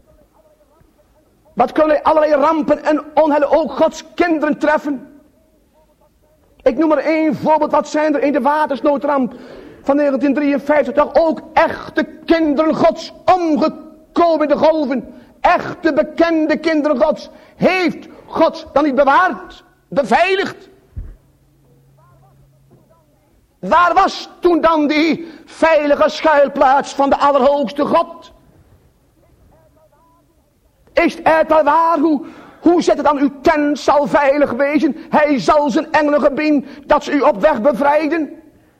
Wat kunnen allerlei rampen en onheilen ook Gods kinderen treffen? Ik noem maar één voorbeeld. Wat zijn er in de watersnoodramp van negentien drieënvijftig? Toch ook echte kinderen Gods omgekomen in de golven. Echte bekende kinderen Gods. Heeft God dan niet bewaard, beveiligd? Waar was toen dan die veilige schuilplaats van de Allerhoogste God? Is het wel waar? Hoe, hoe zit het dan? Uw tent zal veilig wezen. Hij zal zijn engelen gebieden dat ze u op weg bevrijden.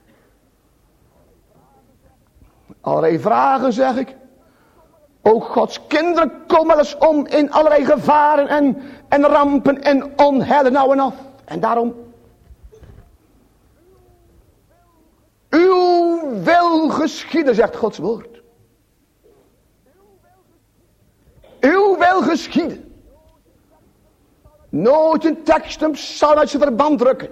Allerlei vragen zeg ik. Ook Gods kinderen komen wel eens om in allerlei gevaren en, en rampen en onheilen nou en af. En daarom. Uw wil geschieden, zegt Gods woord. Uw wil geschieden. Nooit een tekst hem zal uit zijn verband drukken.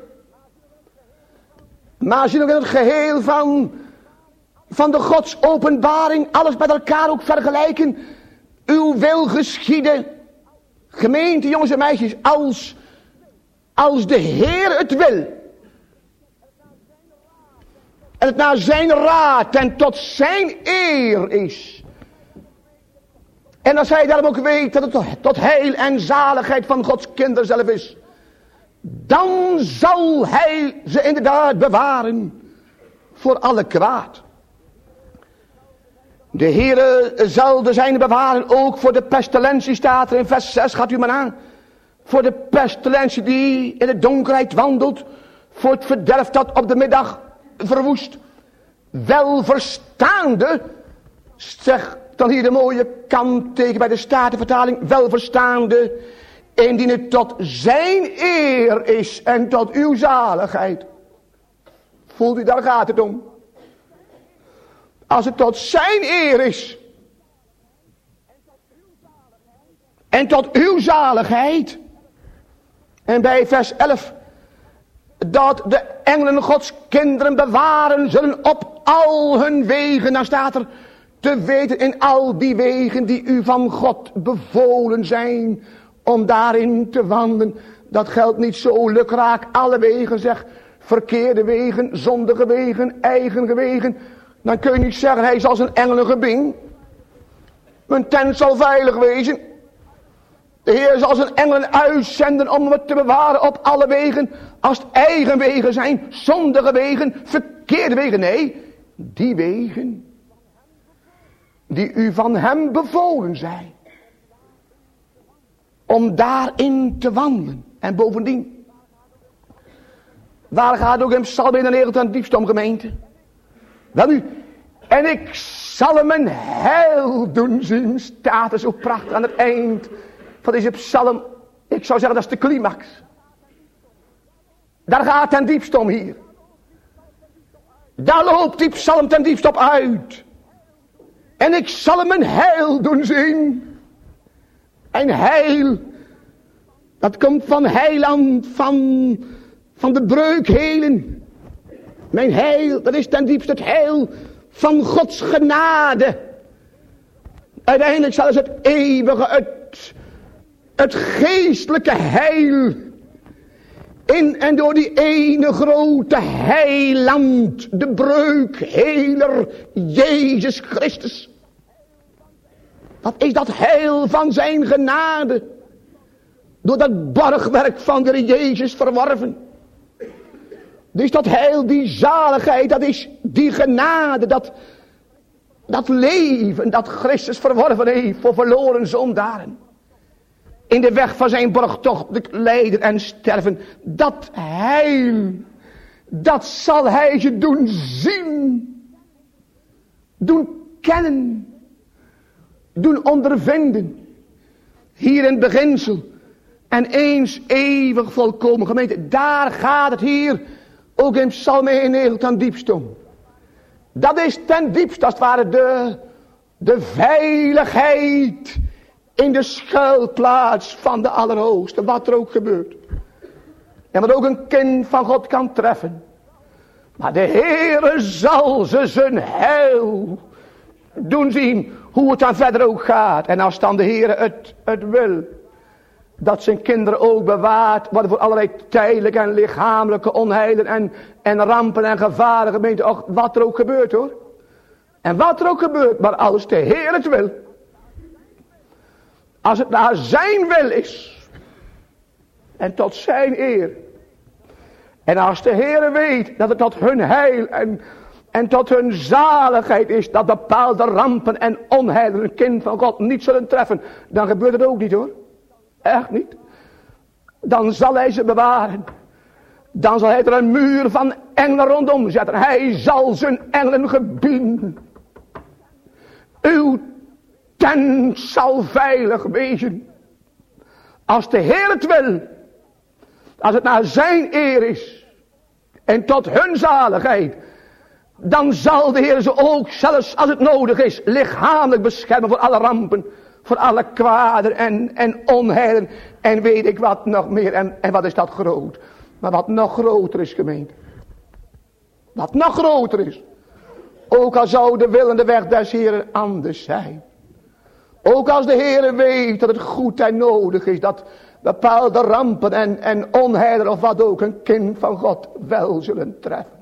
Maar zie nog in het geheel van, van de Gods openbaring alles met elkaar ook vergelijken. Uw wil geschieden Gemeente, jongens en meisjes, als, als de Heer het wil. En het naar zijn raad en tot zijn eer is. En als hij daarom ook weet dat het tot heil en zaligheid van Gods kinderen zelf is. Dan zal hij ze inderdaad bewaren voor alle kwaad. De Heere zal de zijne bewaren ook voor de pestilentie, staat er in vers zes, gaat u maar aan. Voor de pestilentie die in de donkerheid wandelt, voor het verderf dat op de middag verwoest. Wel verstaande, zegt dan hier de mooie kanteken bij de Statenvertaling, wel verstaande, indien het tot zijn eer is en tot uw zaligheid. Voelt u, daar gaat het om. Als het tot zijn eer is. En tot uw zaligheid. En bij vers elf. Dat de engelen Gods kinderen bewaren zullen op al hun wegen. Dan staat er te weten in al die wegen die u van God bevolen zijn. Om daarin te wandelen. Dat geldt niet zo lukraak alle wegen, zeg. Verkeerde wegen, zondige wegen, eigen wegen. Dan kun je niet zeggen, hij is als een engelengebing. Mijn tent zal veilig wezen. De Heer zal zijn engelen uitzenden om het te bewaren op alle wegen. Als het eigen wegen zijn, zondige wegen, verkeerde wegen. Nee, die wegen die u van hem bevolen zijn. Om daarin te wandelen. En bovendien, waar gaat ook in Psalm eenennegentig aan het diepst om, gemeente? Wel nu, en ik zal hem een heil doen zien, staat er zo prachtig aan het eind van deze psalm. Ik zou zeggen, dat is de climax. Daar gaat ten diepst om hier. Daar loopt die psalm ten diepst op uit. En ik zal hem een heil doen zien. Een heil, dat komt van heiland, van, van de breukhelen. Mijn heil, dat is ten diepste het heil van Gods genade. Uiteindelijk zal het eeuwige, het, het geestelijke heil. In en door die ene grote heiland, de breukheler, Jezus Christus. Wat is dat heil van zijn genade? Door dat borgwerk van de Jezus verworven. Dus dat heil, die zaligheid, dat is die genade, dat, dat leven dat Christus verworven heeft voor verloren zondaren. In de weg van zijn borgtochtelijk lijden en sterven. Dat heil, dat zal hij je doen zien. Doen kennen. Doen ondervinden. Hier in het beginsel. En eens eeuwig volkomen, gemeente. Daar gaat het hier ook in Psalm eenennegentig ten diepste om. Dat is ten diepste als het ware de, de veiligheid in de schuilplaats van de Allerhoogste. Wat er ook gebeurt. En wat ook een kind van God kan treffen. Maar de Heere zal ze zijn heil doen zien. Hoe het dan verder ook gaat. En als dan de Heere het, het wil. Dat zijn kinderen ook bewaard worden voor allerlei tijdelijke en lichamelijke onheilen en, en rampen en gevaren. Gemeente, och, wat er ook gebeurt hoor. En wat er ook gebeurt, maar als de Heer het wil. Als het naar zijn wil is. En tot zijn eer. En als de Heer weet dat het tot hun heil en, en tot hun zaligheid is. Dat bepaalde rampen en onheilen een kind van God niet zullen treffen. Dan gebeurt het ook niet hoor. Echt niet. Dan zal hij ze bewaren. Dan zal hij er een muur van engelen rondom zetten. Hij zal zijn engelen gebieden. Uw tent zal veilig wezen. Als de Heer het wil. Als het naar zijn eer is. En tot hun zaligheid. Dan zal de Heer ze ook, zelfs als het nodig is, lichamelijk beschermen voor alle rampen. Voor alle kwaden en, en onheilen. En weet ik wat nog meer. En, en wat is dat groot. Maar wat nog groter is, gemeente. Wat nog groter is. Ook al zou de wil en de weg des Heren anders zijn. Ook als de Heere weet dat het goed en nodig is dat bepaalde rampen en, en onheilen of wat ook een kind van God wel zullen treffen.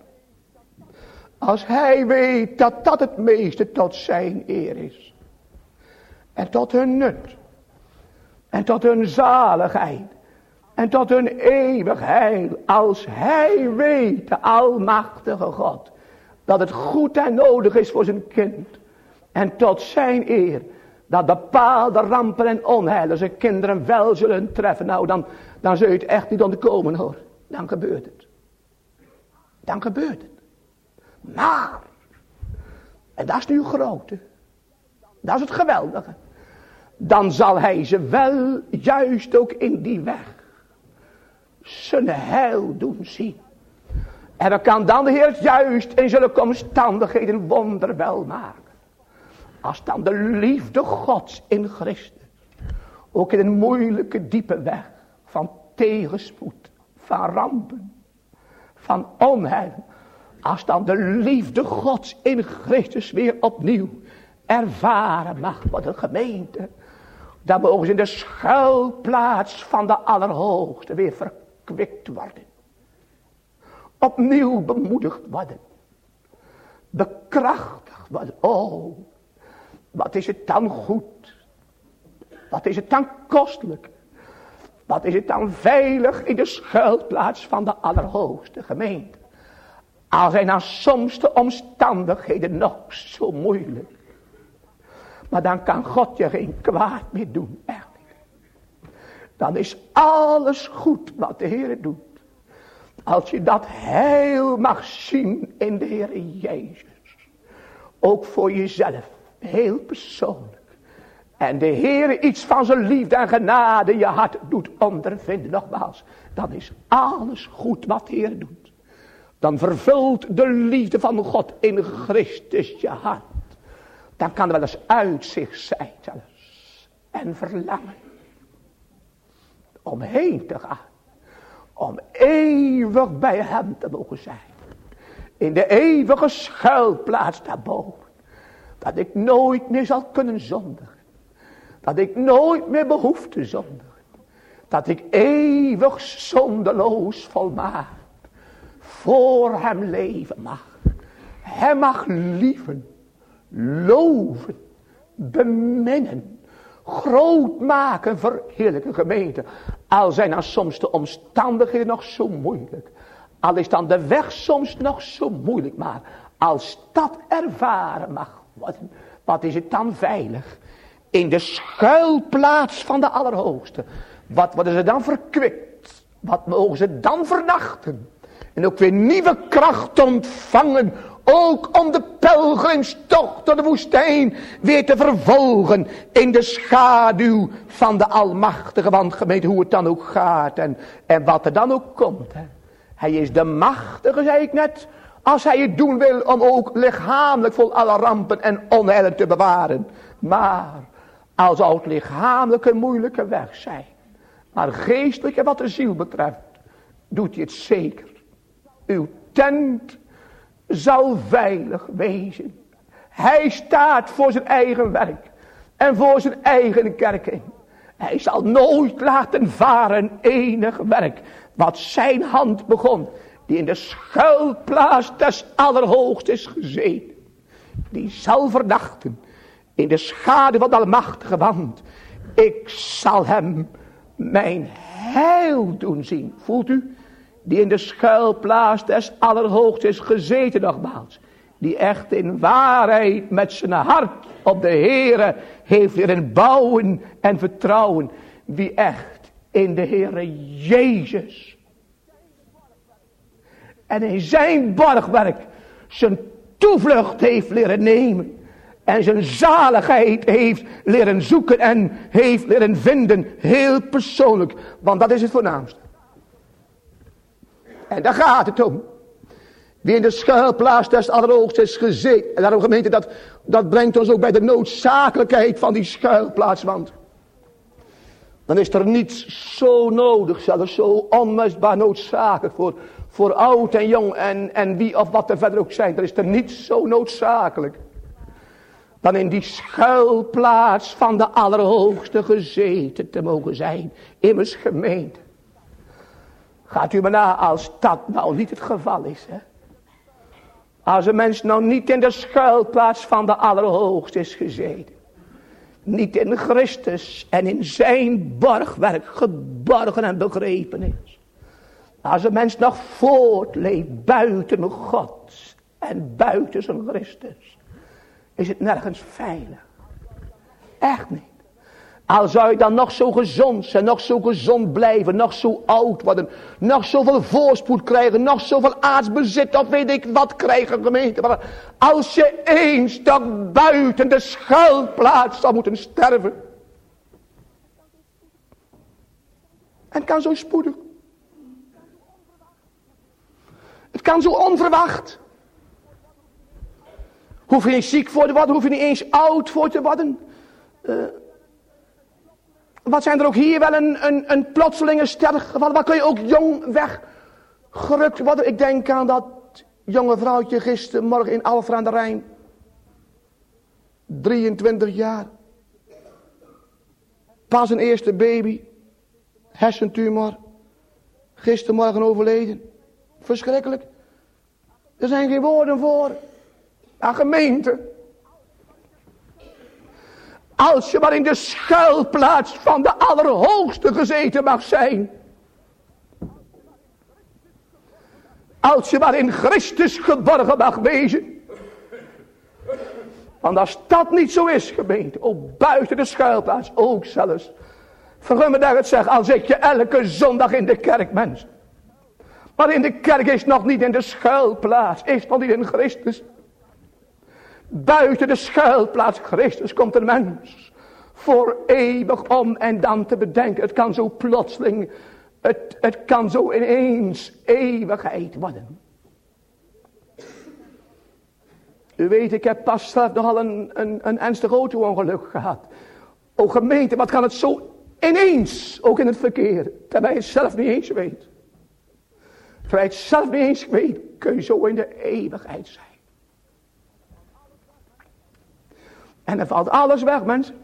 Als hij weet dat dat het meeste tot zijn eer is. En tot hun nut. En tot hun zaligheid. En tot hun eeuwig heil. Als hij weet, de almachtige God, dat het goed en nodig is voor zijn kind. En tot zijn eer. Dat bepaalde rampen en onheilen zijn kinderen wel zullen treffen. Nou, dan, dan zul je het echt niet ontkomen hoor. Dan gebeurt het. Dan gebeurt het. Maar. En dat is nu het grote. Dat is het geweldige. Dan zal hij ze wel juist ook in die weg zijn heil doen zien. En dan kan dan de Heer juist in zulke omstandigheden wonder wel maken. Als dan de liefde Gods in Christus. Ook in een moeilijke diepe weg. Van tegenspoed. Van rampen. Van onheil. Als dan de liefde Gods in Christus weer opnieuw ervaren mag worden, gemeente. Dan mogen ze in de schuilplaats van de Allerhoogste weer verkwikt worden. Opnieuw bemoedigd worden. Bekrachtigd worden. Oh, wat is het dan goed. Wat is het dan kostelijk. Wat is het dan veilig in de schuilplaats van de Allerhoogste, gemeente. Al zijn dan soms de omstandigheden nog zo moeilijk. Maar dan kan God je geen kwaad meer doen. Echt. Dan is alles goed wat de Heer doet. Als je dat heil mag zien in de Heer Jezus. Ook voor jezelf. Heel persoonlijk. En de Heer iets van zijn liefde en genade in je hart doet ondervinden. Nogmaals. Dan is alles goed wat de Heer doet. Dan vervult de liefde van God in Christus je hart. Dan kan er wel eens uitzicht zijn zelfs. En verlangen. Om heen te gaan. Om eeuwig bij hem te mogen zijn. In de eeuwige schuilplaats daarboven. Dat ik nooit meer zal kunnen zondigen. Dat ik nooit meer behoef te zondigen. Dat ik eeuwig zondeloos volmaakt voor hem leven mag. Hem mag lieven, loven, beminnen, groot maken, verheerlijke gemeente. Al zijn dan soms de omstandigheden nog zo moeilijk. Al is dan de weg soms nog zo moeilijk. Maar als dat ervaren mag worden, wat is het dan veilig? In de schuilplaats van de Allerhoogste. Wat worden ze dan verkwikt? Wat mogen ze dan vernachten? En ook weer nieuwe kracht ontvangen. Ook om de pelgrimstocht door de woestijn weer te vervolgen. In de schaduw van de Almachtige. Want gemeente, hoe het dan ook gaat. En, en wat er dan ook komt. Hè. Hij is de machtige, zei ik net. Als hij het doen wil om ook lichamelijk vol alle rampen en onheilen te bewaren. Maar als al het lichamelijk een moeilijke weg zijn. Maar geestelijk en wat de ziel betreft. Doet hij het zeker. Uw tent zal veilig wezen. Hij staat voor zijn eigen werk. En voor zijn eigen kerk in. Hij zal nooit laten varen enig werk. Wat zijn hand begon. Die in de schuilplaats des Allerhoogst is gezeten. Die zal verdachten. In de schaduw van de Almachtige. Want ik zal hem mijn heil doen zien. Voelt u? Die in de schuilplaats des Allerhoogst is gezeten nogmaals. Die echt in waarheid met zijn hart op de Heere heeft leren bouwen en vertrouwen. Wie echt in de Heere Jezus. En in zijn borgwerk zijn toevlucht heeft leren nemen. En zijn zaligheid heeft leren zoeken en heeft leren vinden. Heel persoonlijk. Want dat is het voornaamste. En daar gaat het om. Wie in de schuilplaats des Allerhoogst is gezeten. En daarom gemeente, dat, dat brengt ons ook bij de noodzakelijkheid van die schuilplaats. Want dan is er niets zo nodig, zelfs zo onmisbaar noodzakelijk voor, voor oud en jong en, en wie of wat er verder ook zijn. Er is er niets zo noodzakelijk dan in die schuilplaats van de Allerhoogste gezeten te mogen zijn. Immers gemeente. Gaat u maar na als dat nou niet het geval is. Hè? Als een mens nou niet in de schuilplaats van de Allerhoogste is gezeten. Niet in Christus en in zijn borgwerk geborgen en begrepen is. Als een mens nog voortleeft buiten God en buiten zijn Christus. Is het nergens veilig. Echt niet. Al zou je dan nog zo gezond zijn, nog zo gezond blijven, nog zo oud worden, nog zoveel voorspoed krijgen, nog zoveel aardsbezit of weet ik wat krijgen gemeente. Maar als je eens toch buiten de schuilplaats zou moeten sterven. En het kan zo spoedig. Het kan zo onverwacht. Hoef je niet ziek voor te worden, hoef je niet eens oud voor te worden. Uh, Wat zijn er ook hier wel een, een, een plotselinge sterfgevallen. Waar kun je ook jong weggerukt worden. Ik denk aan dat jonge vrouwtje gistermorgen in Alphen aan de Rijn. drieëntwintig jaar. Pas een eerste baby. Hersentumor. Gistermorgen overleden. Verschrikkelijk. Er zijn geen woorden voor. Maar gemeente. Als je maar in de schuilplaats van de Allerhoogste gezeten mag zijn. Als je maar in Christus geborgen mag wezen. Want als dat niet zo is, gemeente, ook buiten de schuilplaats, ook zelfs. Vergun me dat het zeg, als ik je elke zondag in de kerk mens. Maar in de kerk is nog niet in de schuilplaats, is nog niet in Christus. Buiten de schuilplaats Christus komt een mens voor eeuwig om en dan te bedenken. Het kan zo plotseling, het, het kan zo ineens eeuwigheid worden. U weet, ik heb pas zelf nogal een, een, een ernstig auto-ongeluk gehad. O gemeente, wat kan het zo ineens, ook in het verkeer, terwijl je het zelf niet eens weet. Terwijl je het zelf niet eens weet, kun je zo in de eeuwigheid zijn. En dan valt alles weg, mensen.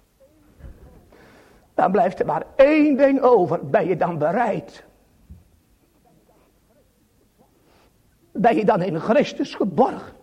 Dan blijft er maar één ding over. Ben je dan bereid? Ben je dan in Christus geborgen?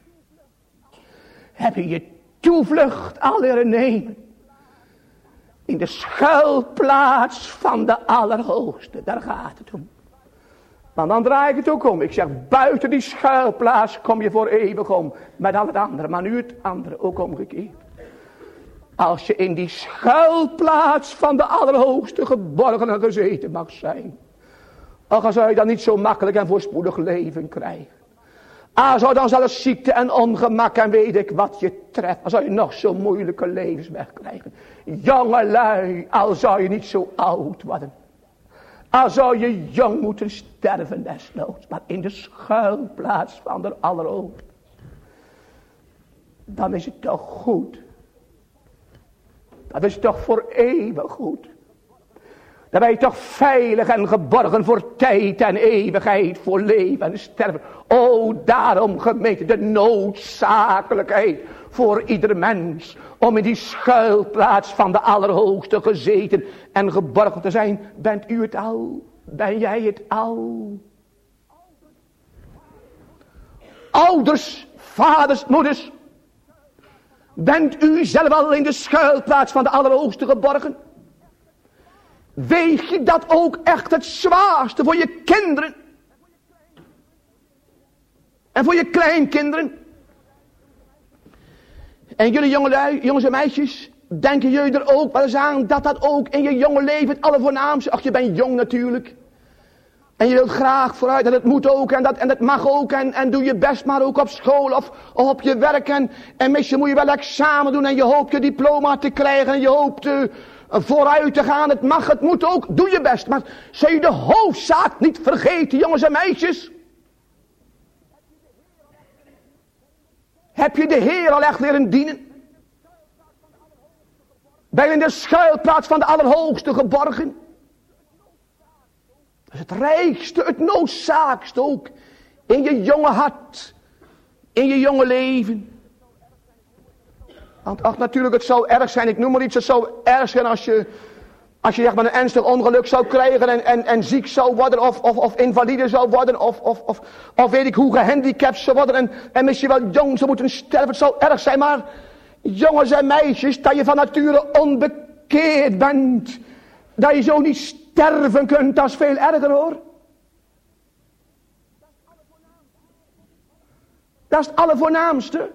Heb je je toevlucht al leren nemen? In de schuilplaats van de Allerhoogste. Daar gaat het om. Maar dan draai ik het ook om. Ik zeg, buiten die schuilplaats kom je voor eeuwig om. Met al het andere. Maar nu het andere ook omgekeerd. Als je in die schuilplaats van de Allerhoogste geborgen en gezeten mag zijn. Dan zou je dan niet zo makkelijk en voorspoedig leven krijgen. Ah, zou dan zelfs ziekte en ongemak en weet ik wat je treft. Dan zou je nog zo'n moeilijke levensweg krijgen. Jongelui, al zou je niet zo oud worden. Al zou je jong moeten sterven desnoods. Maar in de schuilplaats van de Allerhoogste. Dan is het toch goed. Dat is toch voor eeuwig goed. Dan ben je toch veilig en geborgen voor tijd en eeuwigheid. Voor leven en sterven. O, daarom gemeente de noodzakelijkheid voor ieder mens. Om in die schuilplaats van de Allerhoogste gezeten en geborgen te zijn. Bent u het al? Ben jij het al? Ouders, vaders, moeders. Bent u zelf al in de schuilplaats van de Allerhoogste geborgen? Weeg je dat ook echt het zwaarste voor je kinderen? En voor je kleinkinderen? En jullie jongelui, jongens en meisjes, denken jullie er ook wel eens aan dat dat ook in je jonge leven het allervoornaamste... Ach, je bent jong natuurlijk. En je wilt graag vooruit en het moet ook en dat, en dat mag ook en, en doe je best maar ook op school of, of op je werk. En, en misschien moet je wel examen doen en je hoopt je diploma te krijgen en je hoopt uh, vooruit te gaan. Het mag, het moet ook, doe je best. Maar zou je de hoofdzaak niet vergeten, jongens en meisjes? Heb je de Heer al echt leren dienen? Ben je in de schuilplaats van de Allerhoogste geborgen? Dat is het rijkste, het noodzaakste ook. In je jonge hart. In je jonge leven. Want ach, natuurlijk, het zou erg zijn, ik noem maar iets, het zou erg zijn als je, als je zeg maar een ernstig ongeluk zou krijgen en, en, en ziek zou worden, of, of, of invalide zou worden, of, of, of, of weet ik hoe gehandicapt zou worden, en, en misschien wel jong zou moeten sterven. Het zou erg zijn, maar jongens en meisjes, dat je van nature onbekeerd bent, dat je zo niet sterven kunt, dat is veel erger hoor. Dat is het allervoornaamste.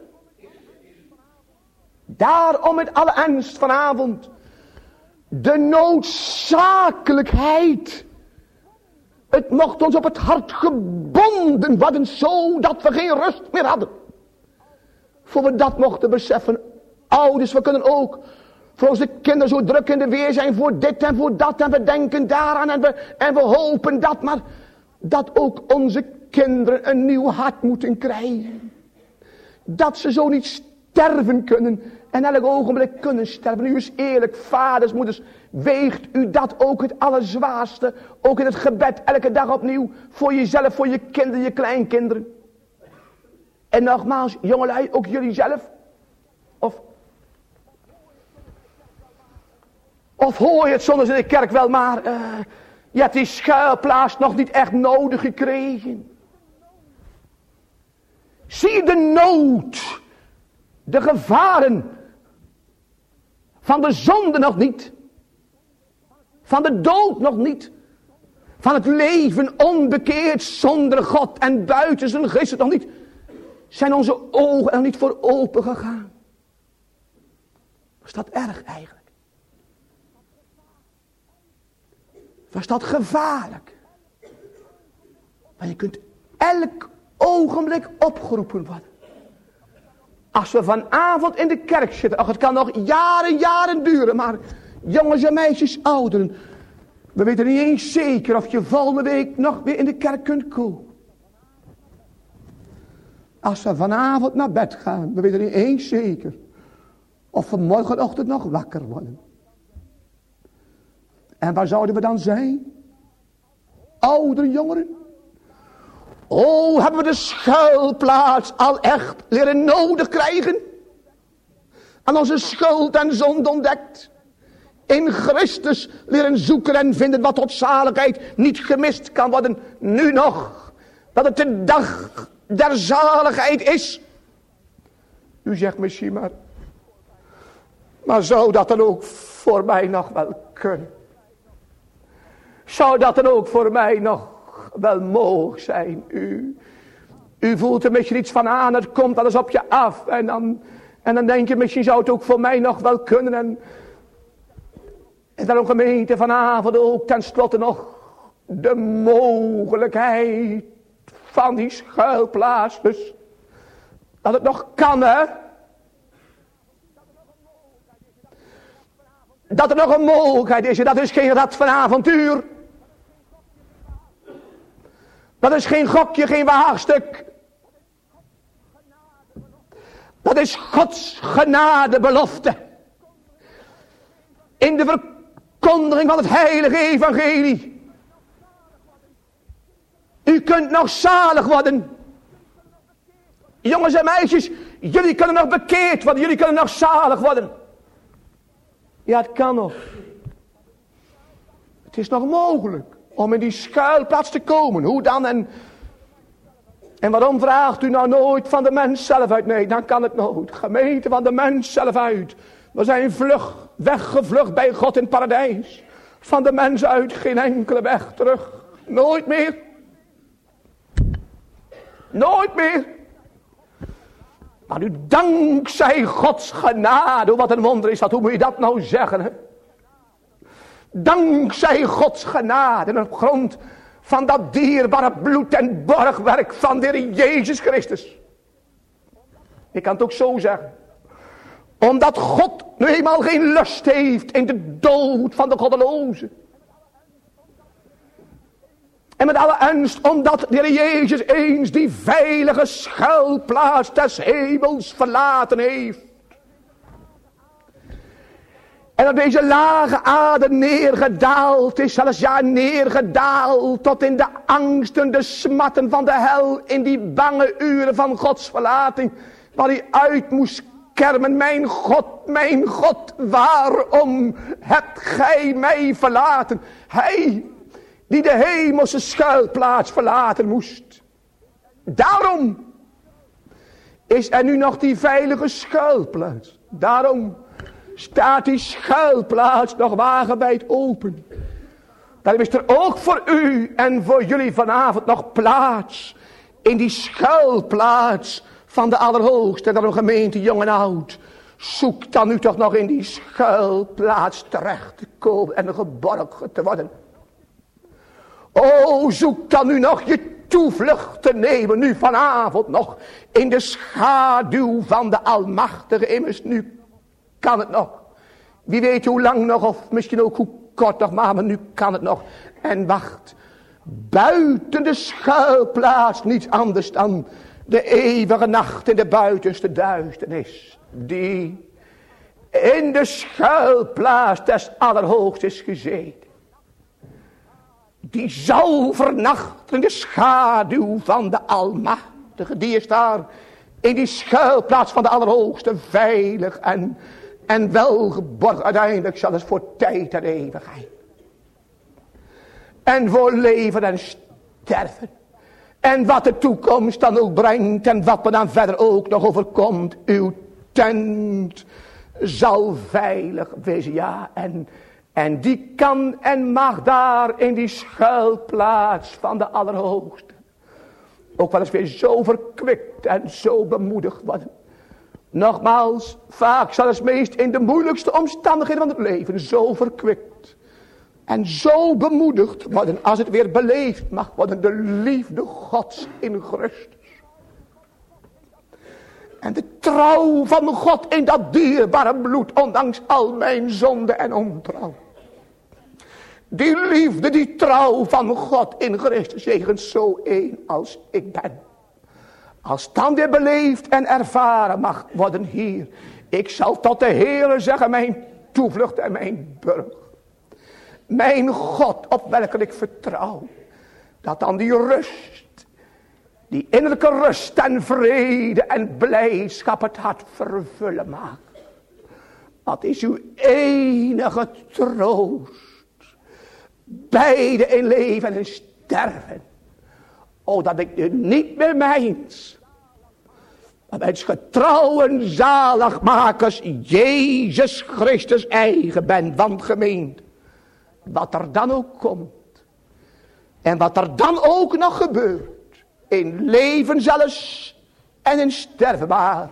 Daarom met alle ernst vanavond. De noodzakelijkheid. Het mocht ons op het hart gebonden worden, zodat we geen rust meer hadden. Voor we dat mochten beseffen. Ouders, we kunnen ook voor onze kinderen zo druk in de weer zijn voor dit en voor dat. En we denken daaraan en we, en we hopen dat. Maar dat ook onze kinderen een nieuw hart moeten krijgen. Dat ze zo niet sterven kunnen. En elk ogenblik kunnen sterven. U is eerlijk, vaders, moeders. Weegt u dat ook het allerzwaarste. Ook in het gebed, elke dag opnieuw. Voor jezelf, voor je kinderen, je kleinkinderen. En nogmaals, jongelui, ook jullie zelf. Of, of hoor je het soms in de kerk wel, maar uh, je hebt die schuilplaats nog niet echt nodig gekregen. Zie je de nood, de gevaren van de zonde nog niet, van de dood nog niet, van het leven onbekeerd zonder God en buiten zijn Christus nog niet, zijn onze ogen er niet voor open gegaan. Was dat erg eigenlijk? Was dat gevaarlijk? Maar je kunt elk ogenblik opgeroepen worden. Als we vanavond in de kerk zitten. Ach, het kan nog jaren, jaren duren. Maar jongens en meisjes, ouderen. We weten niet eens zeker of je volgende week nog weer in de kerk kunt komen. Als we vanavond naar bed gaan. We weten niet eens zeker of we morgenochtend nog wakker worden. En waar zouden we dan zijn? Ouderen, jongeren. Oh, hebben we de schuilplaats al echt leren nodig krijgen? Aan onze schuld en zonde ontdekt. In Christus leren zoeken en vinden wat tot zaligheid niet gemist kan worden. Nu nog. Dat het de dag der zaligheid is. U zegt misschien maar. Maar zou dat dan ook voor mij nog wel kunnen? Zou dat dan ook voor mij nog wel mogen zijn? U, u voelt er misschien iets van aan. Het komt alles op je af. En dan, en dan denk je misschien zou het ook voor mij nog wel kunnen. En, en dan ook gemeente vanavond ook tenslotte nog de mogelijkheid van die schuilplaats. Dus dat het nog kan, hè. Dat er nog een mogelijkheid is. En dat is geen rad van avontuur. Dat is geen gokje, geen waagstuk. Dat is Gods genadebelofte. In de verkondiging van het heilige evangelie. U kunt nog zalig worden. Jongens en meisjes, jullie kunnen nog bekeerd worden. Jullie kunnen nog zalig worden. Ja, het kan nog. Het is nog mogelijk om in die schuilplaats te komen. Hoe dan? En, en waarom vraagt u nou nooit van de mens zelf uit? Nee, dan kan het nooit. Gemeente van de mens zelf uit. We zijn vlug, weggevlucht bij God in het paradijs. Van de mens uit geen enkele weg terug. Nooit meer. Nooit meer. Maar nu dankzij Gods genade. Wat een wonder is dat. Hoe moet je dat nou zeggen? Hè? Dankzij Gods genade. En op grond van dat dierbare bloed en borgwerk van de Heer Jezus Christus. Ik kan het ook zo zeggen. Omdat God nu eenmaal geen lust heeft in de dood van de goddeloze. En met alle ernst, omdat de Heer Jezus eens die veilige schuilplaats des hemels verlaten heeft. En op deze lage aarde neergedaald is, zelfs ja neergedaald tot in de angsten, de smatten van de hel, in die bange uren van Gods verlating, waar hij uit moest kermen, mijn God, mijn God, waarom hebt gij mij verlaten? Hij die de hemelse schuilplaats verlaten moest. Daarom is er nu nog die veilige schuilplaats. Daarom staat die schuilplaats nog wagenwijd open. Daarom is er ook voor u en voor jullie vanavond nog plaats in die schuilplaats van de Allerhoogste. En daarom gemeente jong en oud, zoek dan nu toch nog in die schuilplaats terecht te komen en geborgen te worden. O, zoek dan nu nog je toevlucht te nemen, nu vanavond nog, in de schaduw van de Almachtige. Immers, nu kan het nog. Wie weet hoe lang nog, of misschien ook hoe kort nog, maar, maar nu kan het nog. En wacht, buiten de schuilplaats niets anders dan de eeuwige nacht in de buitenste duisternis, die in de schuilplaats des Allerhoogst is gezeten. Die zal vernachten in de schaduw van de Almachtige. Die is daar in die schuilplaats van de Allerhoogste veilig en, en welgeborgen. Uiteindelijk zal het voor tijd en eeuwigheid. En voor leven en sterven. En wat de toekomst dan ook brengt. En wat me dan verder ook nog overkomt. Uw tent zal veilig wezen. Ja, en... En die kan en mag daar in die schuilplaats van de Allerhoogste ook wel eens weer zo verkwikt en zo bemoedigd worden. Nogmaals, vaak zal het meest in de moeilijkste omstandigheden van het leven zo verkwikt en zo bemoedigd worden als het weer beleefd mag worden, de liefde Gods in Christus. En de trouw van God in dat dierbare bloed, ondanks al mijn zonde en ontrouw. Die liefde, die trouw van God in Christus, jegens zo één als ik ben. Als dan weer beleefd en ervaren mag worden hier. Ik zal tot de Heere zeggen, mijn toevlucht en mijn burg. Mijn God, op welke ik vertrouw. Dat dan die rust, die innerlijke rust en vrede en blijdschap het hart vervullen mag. Dat is uw enige troost. Beide in leven en in sterven. O, dat ik nu niet meer mijns. Maar mijns getrouwen zaligmakers Jezus Christus eigen ben. Want gemeente, wat er dan ook komt. En wat er dan ook nog gebeurt. In leven zelfs en in sterven maar.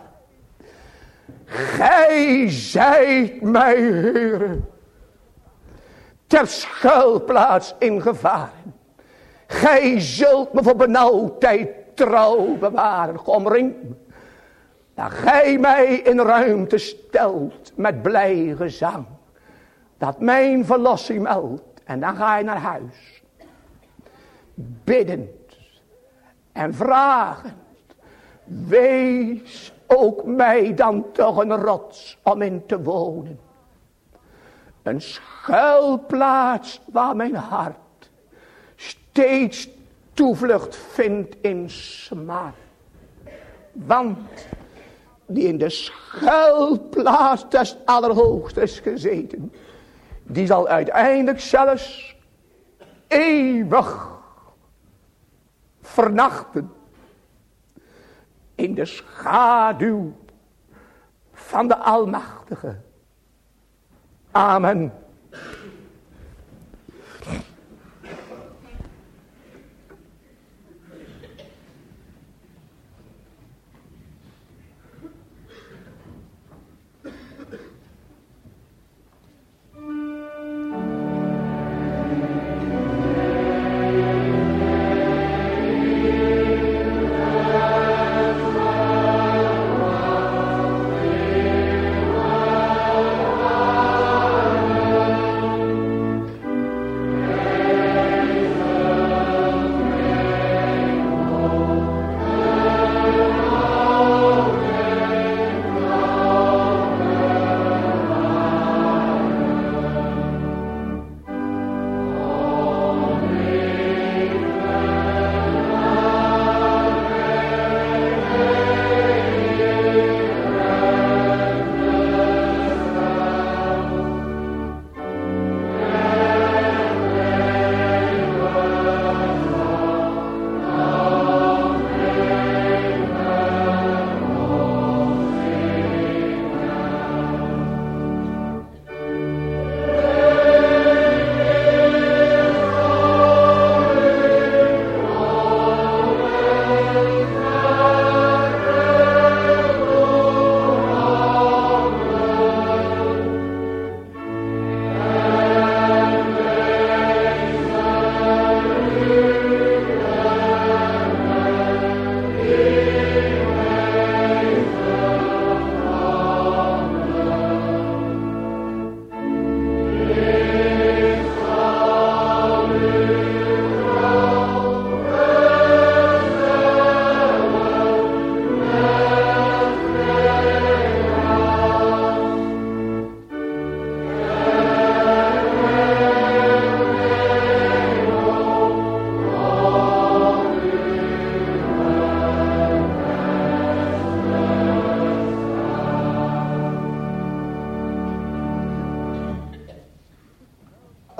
Gij zijt mij, Heere, ter schuilplaats in gevaren. Gij zult me voor benauwdheid trouw bewaren. Omring me. Dat gij mij in ruimte stelt met blij gezang. Dat mijn verlossing meldt. En dan ga je naar huis. Biddend en vragend. Wees ook mij dan toch een rots om in te wonen. Een schuilplaats waar mijn hart steeds toevlucht vindt in smart. Want die in de schuilplaats des Allerhoogste is gezeten, die zal uiteindelijk zelfs eeuwig vernachten in de schaduw van de Almachtige. Amen.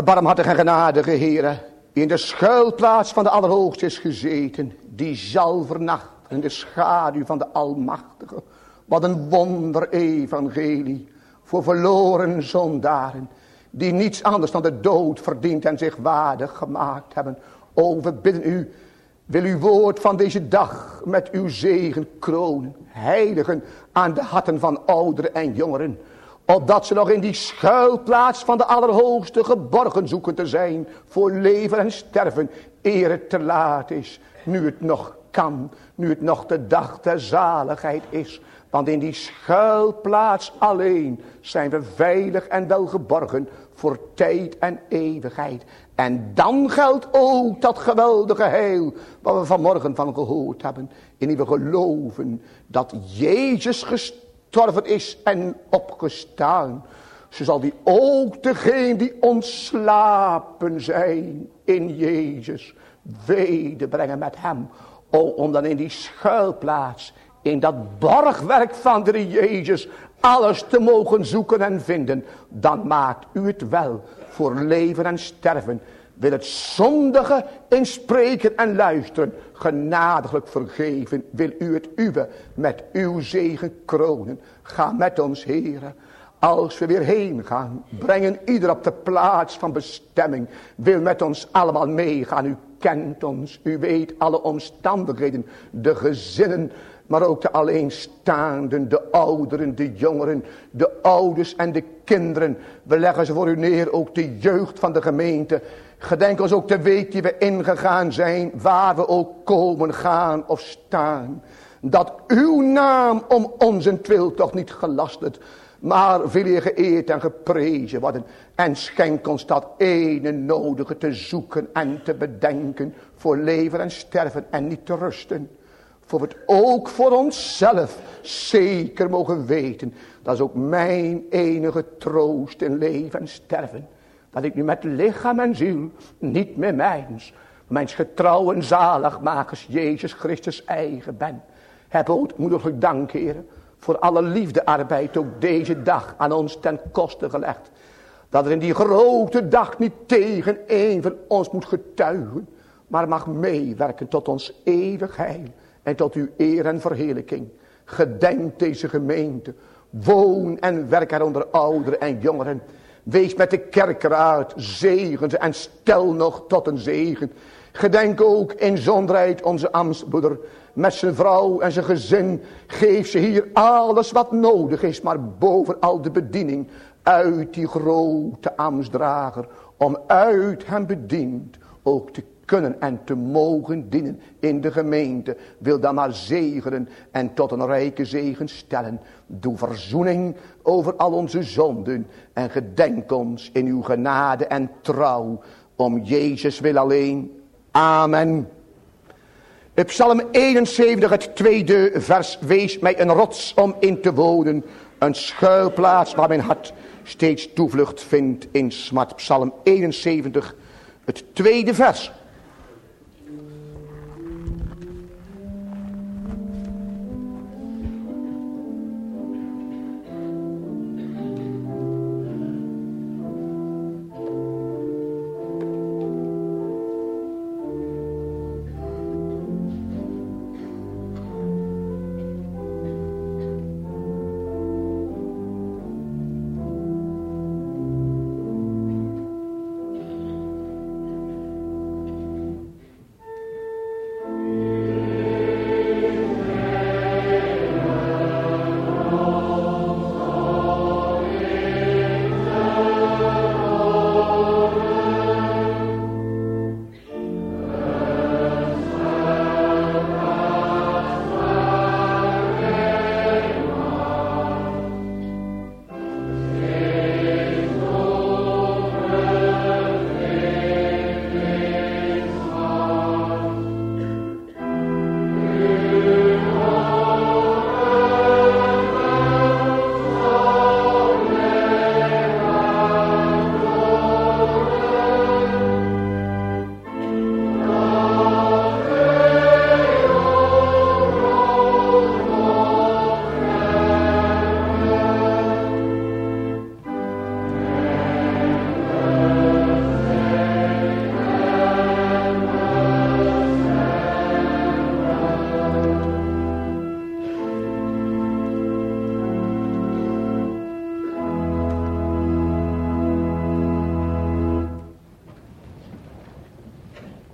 barmhartige en genadige Heere, in de schuilplaats van de Allerhoogste is gezeten, die zal vernachten in de schaduw van de Almachtige. Wat een wonder evangelie voor verloren zondaren, die niets anders dan de dood verdiend en zich waardig gemaakt hebben. O, we bidden u, wil uw woord van deze dag met uw zegen kronen, heiligen aan de harten van ouderen en jongeren, opdat ze nog in die schuilplaats van de Allerhoogste geborgen zoeken te zijn voor leven en sterven, eer het te laat is, nu het nog kan, nu het nog de dag der zaligheid is. Want in die schuilplaats alleen zijn we veilig en wel geborgen voor tijd en eeuwigheid. En dan geldt ook dat geweldige heil waar we vanmorgen van gehoord hebben, in die we geloven dat Jezus gestorven is en opgestaan. Zo zal die ook degene die ontslapen zijn in Jezus wederbrengen met hem. O, om dan in die schuilplaats, in dat borgwerk van de Jezus, alles te mogen zoeken en vinden. Dan maakt u het wel voor leven en sterven. Wil het zondige in spreken en luisteren genadiglijk vergeven. Wil u het uwe met uw zegen kronen. Ga met ons, Heere. Als we weer heen gaan, brengen ieder op de plaats van bestemming. Wil met ons allemaal meegaan. U kent ons, u weet alle omstandigheden, de gezinnen, maar ook de alleenstaanden, de ouderen, de jongeren, de ouders en de kinderen. We leggen ze voor u neer, ook de jeugd van de gemeente. Gedenk ons ook de week die we ingegaan zijn, waar we ook komen, gaan of staan. Dat uw naam om onzentwil toch niet gelasterd, maar veel eer geëerd en geprezen worden. En schenk ons dat ene nodige te zoeken en te bedenken. Voor leven en sterven en niet te rusten. Voor we het ook voor onszelf zeker mogen weten. Dat is ook mijn enige troost in leven en sterven. Dat ik nu met lichaam en ziel niet meer mijns, mijns getrouwen zaligmakers Jezus Christus eigen ben. Heb ootmoediglijk dank, Heer, voor alle liefdearbeid ook deze dag aan ons ten koste gelegd. Dat er in die grote dag niet tegen een van ons moet getuigen, maar mag meewerken tot ons eeuwig heil en tot uw eer en verheerlijking. Gedenk deze gemeente, woon en werk er onder ouderen en jongeren. Wees met de kerk eruit, zegen ze en stel nog tot een zegen. Gedenk ook in zonderheid onze ambtsbroeder, met zijn vrouw en zijn gezin. Geef ze hier alles wat nodig is, maar bovenal de bediening uit die grote ambtsdrager. Om uit hem bediend ook te kunnen en te mogen dienen in de gemeente. Wil dan maar zegenen en tot een rijke zegen stellen. Doe verzoening over al onze zonden. En gedenk ons in uw genade en trouw. Om Jezus wil alleen. Amen. Psalm eenenzeventig, het tweede vers. Wees mij een rots om in te wonen. Een schuilplaats waar mijn hart steeds toevlucht vindt in smart. Psalm eenenzeventig, het tweede vers.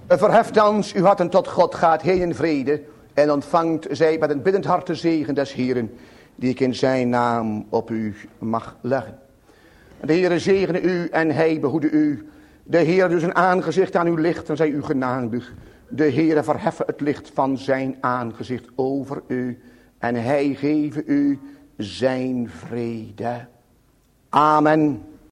Verheft thans uw harten tot God, gaat heen in vrede en ontvangt zij met een biddend hart de zegen des Heeren, die ik in zijn naam op u mag leggen. De Heere zegene u en hij behoede u. De Heer dus zijn aangezicht aan u licht en zij u genadig. De Heere verheffen het licht van zijn aangezicht over u en hij geven u zijn vrede. Amen.